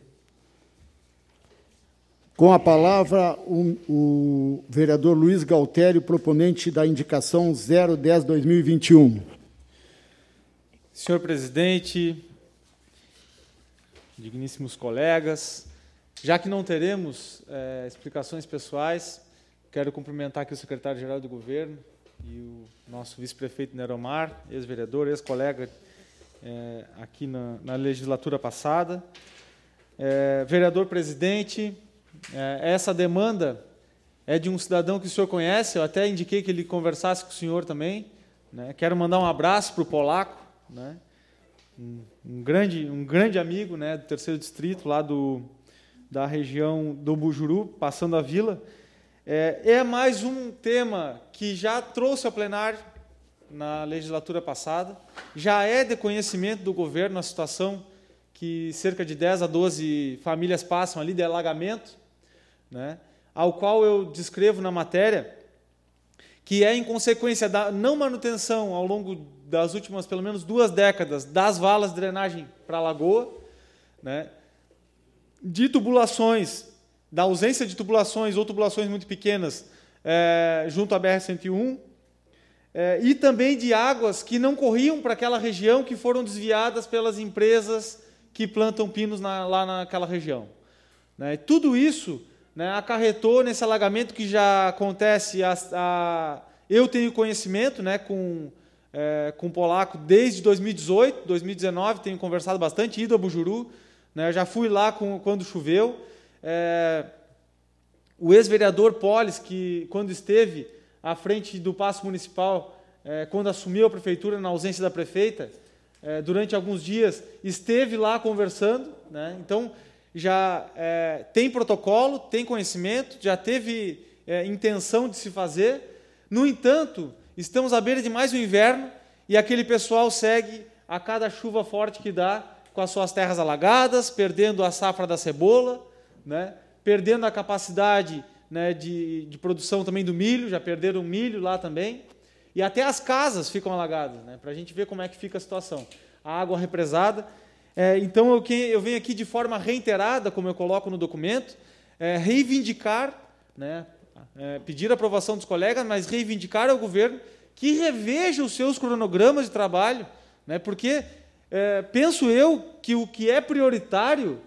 Com a palavra, o, o vereador Luiz Galteri, proponente da indicação zero dez barra dois mil e vinte e um. Senhor presidente, digníssimos colegas, já que não teremos é, explicações pessoais, quero cumprimentar aqui o secretário-geral do governo e o nosso vice-prefeito Neromar, ex-vereador, ex-colega é, aqui na, na legislatura passada. É, vereador presidente, é, essa demanda é de um cidadão que o senhor conhece, eu até indiquei que ele conversasse com o senhor também, né? Quero mandar um abraço para o Polaco, né? um, um, grande, um grande amigo, né, do terceiro distrito, lá do, da região do Bujuru, passando a vila. É, é mais um tema que já trouxe ao plenário na legislatura passada, já é de conhecimento do governo a situação que cerca de dez a doze famílias passam ali de alagamento. né, ao qual eu descrevo na matéria, que é em consequência da não manutenção ao longo das últimas, pelo menos, duas décadas, das valas de drenagem para a lagoa, né, de tubulações, da ausência de tubulações ou tubulações muito pequenas é, junto à B R cento e um, é, e também de águas que não corriam para aquela região, que foram desviadas pelas empresas que plantam pinos na, lá naquela região. Né, tudo isso, né, acarretou nesse alagamento que já acontece, a, a, eu tenho conhecimento, né, com, é, com o Polaco desde dois mil e dezoito, dois mil e dezenove, tenho conversado bastante, ido a Bujuru, né, já fui lá com, quando choveu. É, o ex-vereador Polis, que quando esteve à frente do Paço Municipal, é, quando assumiu a prefeitura na ausência da prefeita, é, durante alguns dias, esteve lá conversando, né, então já é, tem protocolo, tem conhecimento, já teve é, intenção de se fazer. No entanto, estamos à beira de mais um inverno e aquele pessoal segue a cada chuva forte que dá com as suas terras alagadas, perdendo a safra da cebola, né, perdendo a capacidade, né, de, de produção também do milho, já perderam o milho lá também, e até as casas ficam alagadas, né, para a gente ver como é que fica a situação. A água represada. É, então, eu, eu venho aqui de forma reiterada, como eu coloco no documento, é, reivindicar, né, é, pedir a aprovação dos colegas, mas reivindicar ao governo que reveja os seus cronogramas de trabalho, né, porque é, penso eu que o que é prioritário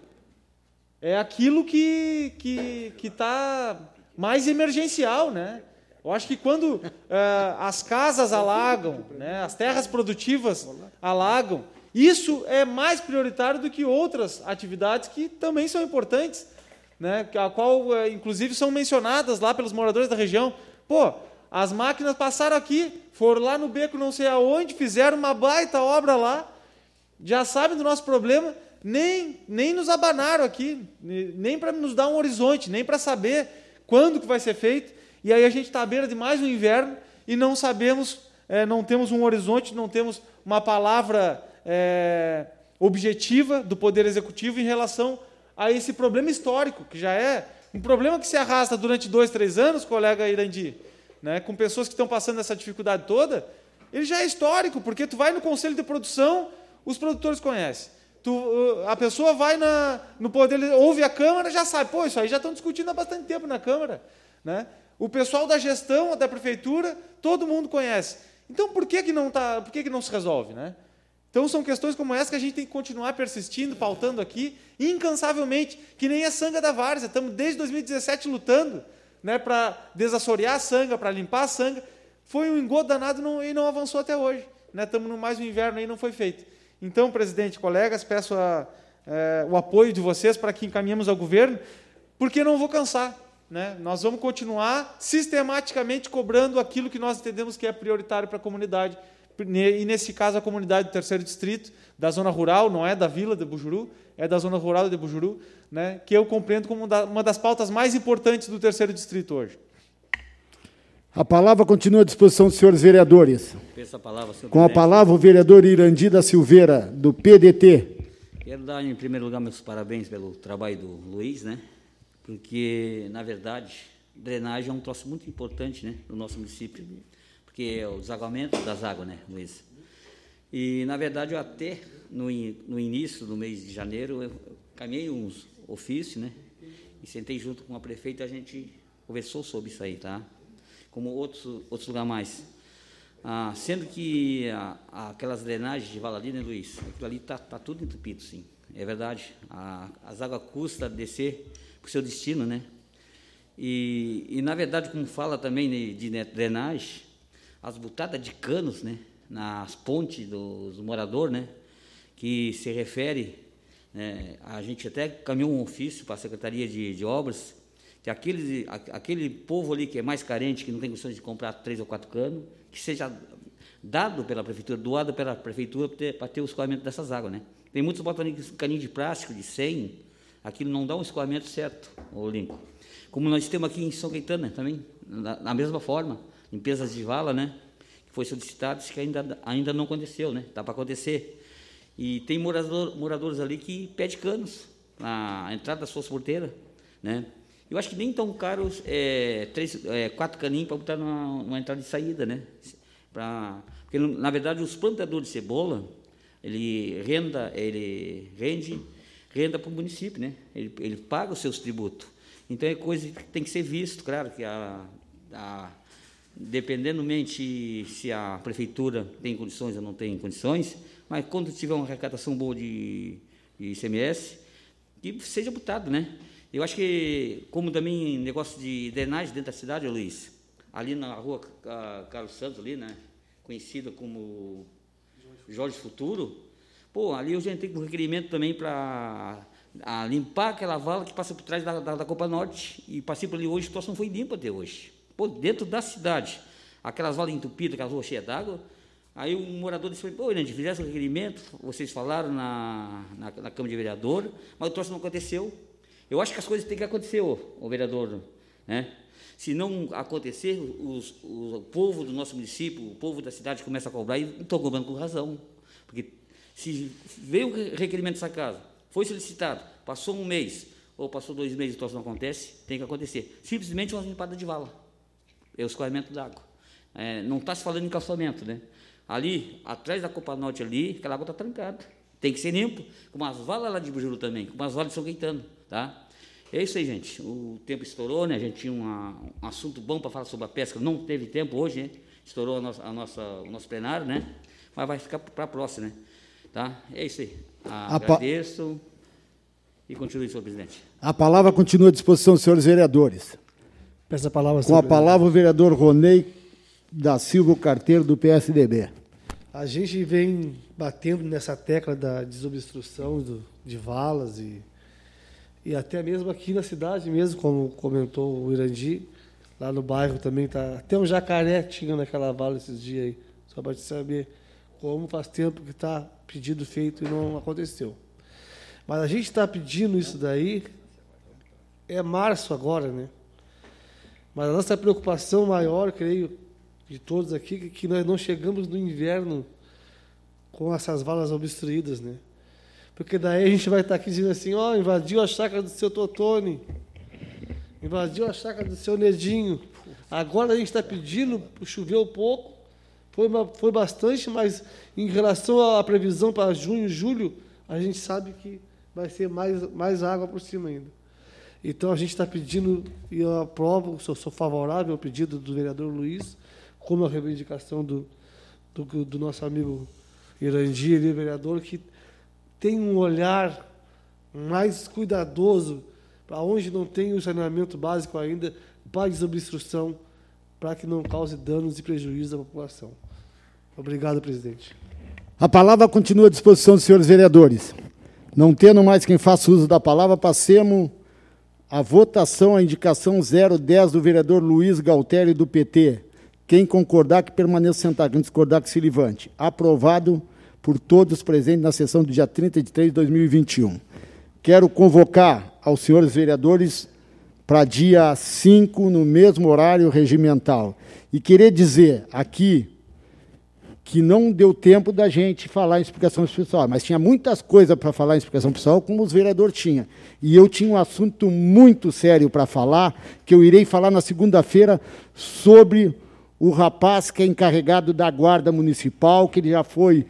é aquilo que que que está mais emergencial, né? Eu acho que quando uh, as casas alagam, né, as terras produtivas alagam, isso é mais prioritário do que outras atividades que também são importantes, né, a qual, uh, inclusive, são mencionadas lá pelos moradores da região. Pô, as máquinas passaram aqui, foram lá no beco não sei aonde, fizeram uma baita obra lá, já sabem do nosso problema, nem, nem nos abanaram aqui, nem para nos dar um horizonte, nem para saber quando que vai ser feito, e aí a gente está à beira de mais um inverno e não sabemos, é, não temos um horizonte, não temos uma palavra é, objetiva do Poder Executivo em relação a esse problema histórico, que já é um problema que se arrasta durante dois, três anos, colega Irandi, né, com pessoas que estão passando essa dificuldade toda. Ele já é histórico, porque tu vai no Conselho de Produção, os produtores conhecem. Tu, a pessoa vai na, no Poder, ouve a Câmara, já sabe, pô, isso aí já estão discutindo há bastante tempo na Câmara, né? O pessoal da gestão, da prefeitura, todo mundo conhece. Então, por que que não tá, por que que não se resolve, né? Então, são questões como essa que a gente tem que continuar persistindo, pautando aqui, incansavelmente, que nem a Sanga da Várzea. Estamos desde dois mil e dezessete lutando, né, para desassorear a Sanga, para limpar a Sanga. Foi um engodo danado não, e não avançou até hoje, né? Estamos no mais um inverno e não foi feito. Então, presidente, colegas, peço a, é, o apoio de vocês para que encaminhemos ao governo, porque não vou cansar, né? Nós vamos continuar sistematicamente cobrando aquilo que nós entendemos que é prioritário para a comunidade, e nesse caso a comunidade do terceiro distrito, da zona rural, não é da vila de Bujuru, é da zona rural de Bujuru, né, que eu compreendo como uma das pautas mais importantes do terceiro distrito hoje. A palavra continua à disposição dos senhores vereadores. Peço a palavra, senhor Com a presidente. palavra o vereador Irandi da Silveira, do P D T. Quero dar, em primeiro lugar, meus parabéns pelo trabalho do Luiz, né? Porque, na verdade, drenagem é um troço muito importante, né, no nosso município, porque é o desaguamento das águas, né, Luiz? E, na verdade, eu até, no, in, no início do mês de janeiro, eu caminhei uns ofícios, né, e sentei junto com a prefeita e a gente conversou sobre isso aí, tá? Como outros, outros lugares mais. Ah, sendo que a, a, aquelas drenagens de vala ali, né, Luiz? Aquilo ali está tá tudo entupido, sim. É verdade. A, as águas custam descer para o seu destino, né? E, e, na verdade, como fala também de, de drenagem, as botadas de canos, né, nas pontes dos moradores, né, que se refere, né, a gente até caminhou um ofício para a Secretaria de, de Obras, que aquele, aquele povo ali que é mais carente, que não tem condições de comprar três ou quatro canos, que seja dado pela prefeitura, doado pela prefeitura para ter, para ter o escoamento dessas águas, né? Tem muitos botam ali caninho de plástico, de cem, aquilo não dá um escoamento certo, ô Lincoln. Como nós temos aqui em São Caetano, né, também, na, na mesma forma, limpezas de vala, né, que foi solicitado, que ainda, ainda não aconteceu, né, está para acontecer. E tem morador, moradores ali que pedem canos na entrada das suas porteiras, né, Eu acho que nem tão caros, é, três, é, quatro caninhos para botar numa, numa entrada e saída, né? Pra, porque, na verdade, os plantadores de cebola, ele, renda, ele rende renda para o município, né? Ele, ele paga os seus tributos. Então, é coisa que tem que ser visto, claro, que a, a, dependentemente se a prefeitura tem condições ou não tem condições, mas quando tiver uma arrecadação boa de, de I C M S, que seja botado, né? Eu acho que, como também negócio de drenagem dentro da cidade, Luiz, ali na rua Carlos Santos, ali, né, conhecida como Jorge Futuro, pô, ali eu já entrei com requerimento também para limpar aquela vala que passa por trás da, da, da Copa Norte, e passei por ali hoje, a situação foi limpa até hoje. Pô, dentro da cidade, aquelas valas entupidas, aquelas ruas cheias d'água, aí o morador disse, pô, Irandi, fizesse um requerimento, vocês falaram na, na, na Câmara de Vereador, mas o troço não aconteceu. Eu acho que as coisas têm que acontecer, ô, ô vereador, né? Se não acontecer, os, os, o povo do nosso município, o povo da cidade começa a cobrar, e não estão cobrando com razão. Porque se veio o requerimento dessa casa, foi solicitado, passou um mês, ou passou dois meses e o troço não acontece, tem que acontecer. Simplesmente uma limpada de vala, é o escoamento d'água. É, não está se falando em calçamento, né? Ali, atrás da Copa Norte ali, aquela água está trancada. Tem que ser limpo, com umas valas lá de Bujuru também, com umas valas de São Caetano. Tá? É isso aí, gente. O tempo estourou, né? A gente tinha uma, um assunto bom para falar sobre a pesca. Não teve tempo hoje, né? Estourou a nossa, a nossa, o nosso plenário, né? Mas vai ficar para a próxima, né? Tá? É isso aí. Ah, agradeço e continue, senhor presidente. A palavra continua à disposição dos senhores vereadores. Peço a palavra, Com a palavra o vereador Ronei da Silva Carteiro, do P S D B. A gente vem batendo nessa tecla da desobstrução do, de valas e E até mesmo aqui na cidade mesmo, como comentou o Irandi, lá no bairro também está. Até um jacaré tinha naquela vala esses dias aí, só para te saber como faz tempo que está pedido feito e não aconteceu. Mas a gente está pedindo isso daí, é março agora, né? Mas a nossa preocupação maior, creio, de todos aqui, é que nós não chegamos no inverno com essas valas obstruídas, né? Porque daí a gente vai estar aqui dizendo assim, ó, oh, invadiu a chácara do seu Totone, invadiu a chácara do seu Nedinho. Agora a gente está pedindo, choveu pouco, foi, uma, foi bastante, mas em relação à previsão para junho, julho, a gente sabe que vai ser mais, mais água por cima ainda. Então a gente está pedindo, e eu aprovo, sou, sou favorável ao pedido do vereador Luiz, como a reivindicação do, do, do nosso amigo Irandi, ele, vereador, que tem um olhar mais cuidadoso para onde não tem o saneamento básico ainda, para a desobstrução, para que não cause danos e prejuízos à população. Obrigado, presidente. A palavra continua à disposição dos senhores vereadores. Não tendo mais quem faça uso da palavra, passemos à votação, a indicação zero dez do vereador Luiz Galtério, do P T. Quem concordar, que permaneça sentado. Quem discordar, que se levante. Aprovado por todos presentes na sessão do dia trinta de três de dois mil e vinte e um. Quero convocar aos senhores vereadores para dia cinco, no mesmo horário regimental. E querer dizer aqui que não deu tempo da gente falar em explicação pessoal, mas tinha muitas coisas para falar em explicação pessoal, como os vereadores tinham. E eu tinha um assunto muito sério para falar, que eu irei falar na segunda-feira sobre o rapaz que é encarregado da guarda municipal, que ele já foi...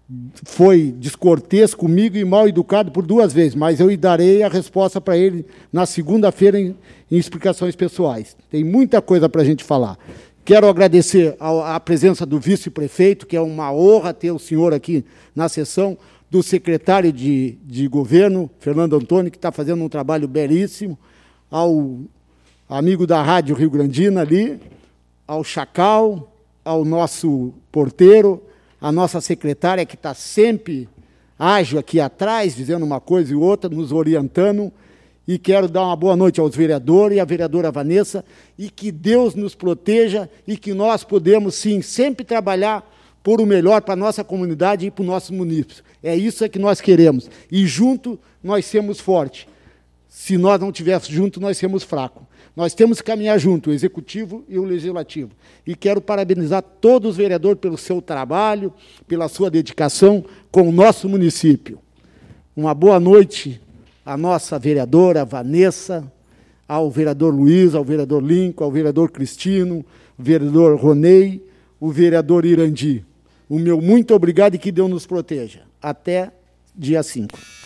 foi descortês comigo e mal educado por duas vezes, mas eu darei a resposta para ele na segunda-feira em, em explicações pessoais. Tem muita coisa para a gente falar. Quero agradecer a, a presença do vice-prefeito, que é uma honra ter o senhor aqui na sessão, do secretário de, de governo, Fernando Antônio, que está fazendo um trabalho belíssimo, ao amigo da Rádio Rio Grandina ali, ao Chacal, ao nosso porteiro, a nossa secretária, que está sempre ágil aqui atrás, dizendo uma coisa e outra, nos orientando, e quero dar uma boa noite aos vereadores e à vereadora Vanessa, e que Deus nos proteja e que nós podemos, sim, sempre trabalhar por o melhor para a nossa comunidade e para o nosso município. É isso que nós queremos. E junto nós somos fortes. Se nós não estivermos juntos, nós somos fracos. Nós temos que caminhar junto, o Executivo e o Legislativo. E quero parabenizar todos os vereadores pelo seu trabalho, pela sua dedicação com o nosso município. Uma boa noite à nossa vereadora Vanessa, ao vereador Luiz, ao vereador Lincoln, ao vereador Cristino, o vereador Ronei, o vereador Irandi. O meu muito obrigado e que Deus nos proteja. Até dia cinco.